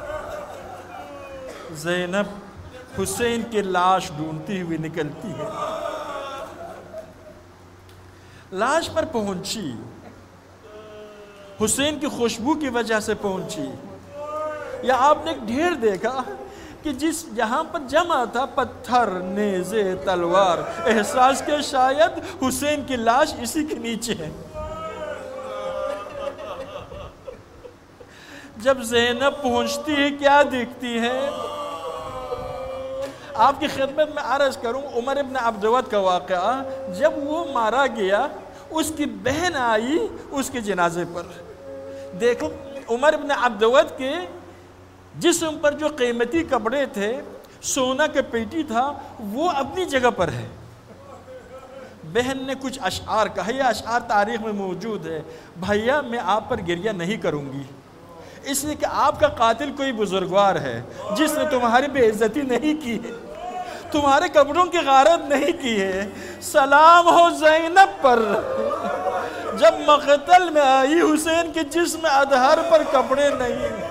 زینب حسین کی لاش ڈھونڈتی ہوئی نکلتی ہے، لاش پر پہنچی، حسین کی خوشبو کی وجہ سے پہنچی. یا آپ نے ایک ڈھیر دیکھا کہ جس جہاں پر جمع تھا پتھر، نیزے، تلوار، احساس کے شاید حسین کی لاش اسی کے نیچے ہے. جب زینب پہنچتی ہے کیا دیکھتی ہے؟ آپ کی خدمت میں عرض کروں عمر ابن عبدود کا واقعہ. جب وہ مارا گیا، اس کی بہن آئی اس کے جنازے پر. دیکھو عمر ابن عبدود کے جسم پر جو قیمتی کپڑے تھے، سونا کا پیٹی تھا، وہ اپنی جگہ پر ہے. بہن نے کچھ اشعار کہا، یہ اشعار تاریخ میں موجود ہے. بھیا میں آپ پر گریہ نہیں کروں گی، اس لیے کہ آپ کا قاتل کوئی بزرگوار ہے جس نے تمہاری بے عزتی نہیں کی ہے، تمہارے کپڑوں کی غارت نہیں کی ہے. سلام ہو زینب پر، جب مقتل میں آئی حسین کے جسم اظہر پر کپڑے نہیں.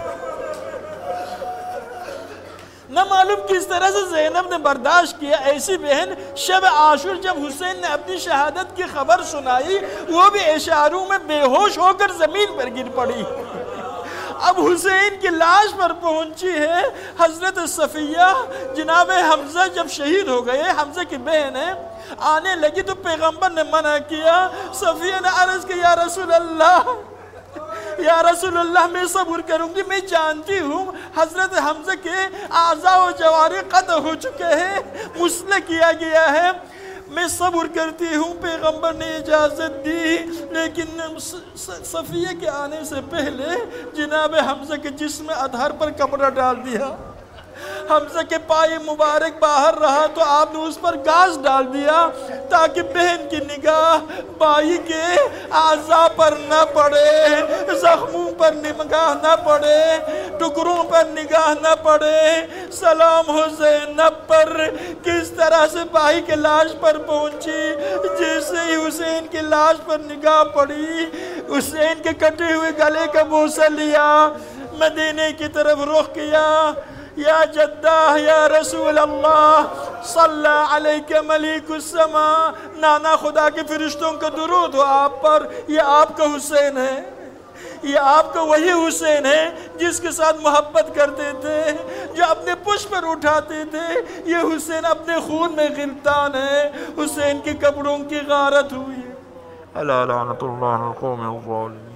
نہ معلوم کس طرح سے زینب نے برداشت کیا. ایسی بہن شب عاشور جب حسین نے اپنی شہادت کی خبر سنائی، وہ بھی اشاروں میں بے ہوش ہو کر زمین پر گر پڑی. اب حسین کی لاش پر پہنچی ہے. حضرت صفیہ جناب حمزہ جب شہید ہو گئے، حمزہ کی بہن ہے، آنے لگی تو پیغمبر نے منع کیا. صفیہ نے عرض کی یا رسول اللہ، یا رسول اللہ میں صبر کروں گی، میں جانتی ہوں حضرت حمزہ کے اعضاء و جوارح قطع ہو چکے ہیں، مسلح کیا گیا ہے، میں صبر کرتی ہوں. پیغمبر نے اجازت دی، لیکن صفیہ کے آنے سے پہلے جناب حمزہ کے جسم اظہر پر کپڑا ڈال دیا. حمزہ کے پائے مبارک باہر رہا تو آپ نے اس پر گاز ڈال دیا تاکہ بہن کی نگاہ بھائی کے اعضاء پر نہ پڑے، زخموں پر نگاہ نہ پڑے، ٹکڑوں پر نگاہ نہ پڑے. سلام ہو زینب پر، کس طرح سے بھائی کے لاش پر پہنچی. جیسے ہی حسین کی لاش پر نگاہ پڑی، حسین کے کٹے ہوئے گلے کا بوسہ لیا، مدینے کی طرف رخ کیا. یا جدہ یا رسول اللہ صلی علیک ملیک السماء، نانا خدا کے فرشتوں کا درود ہو آپ پر. یہ آپ کا حسین ہے، یہ آپ کا وہی حسین ہے جس کے ساتھ محبت کرتے تھے، جو اپنے پشت پر اٹھاتے تھے. یہ حسین اپنے خون میں غلطان ہے. حسین کے کپڑوں کی غارت ہوئی ہے. الا لعنت اللہ القوم الظالمین.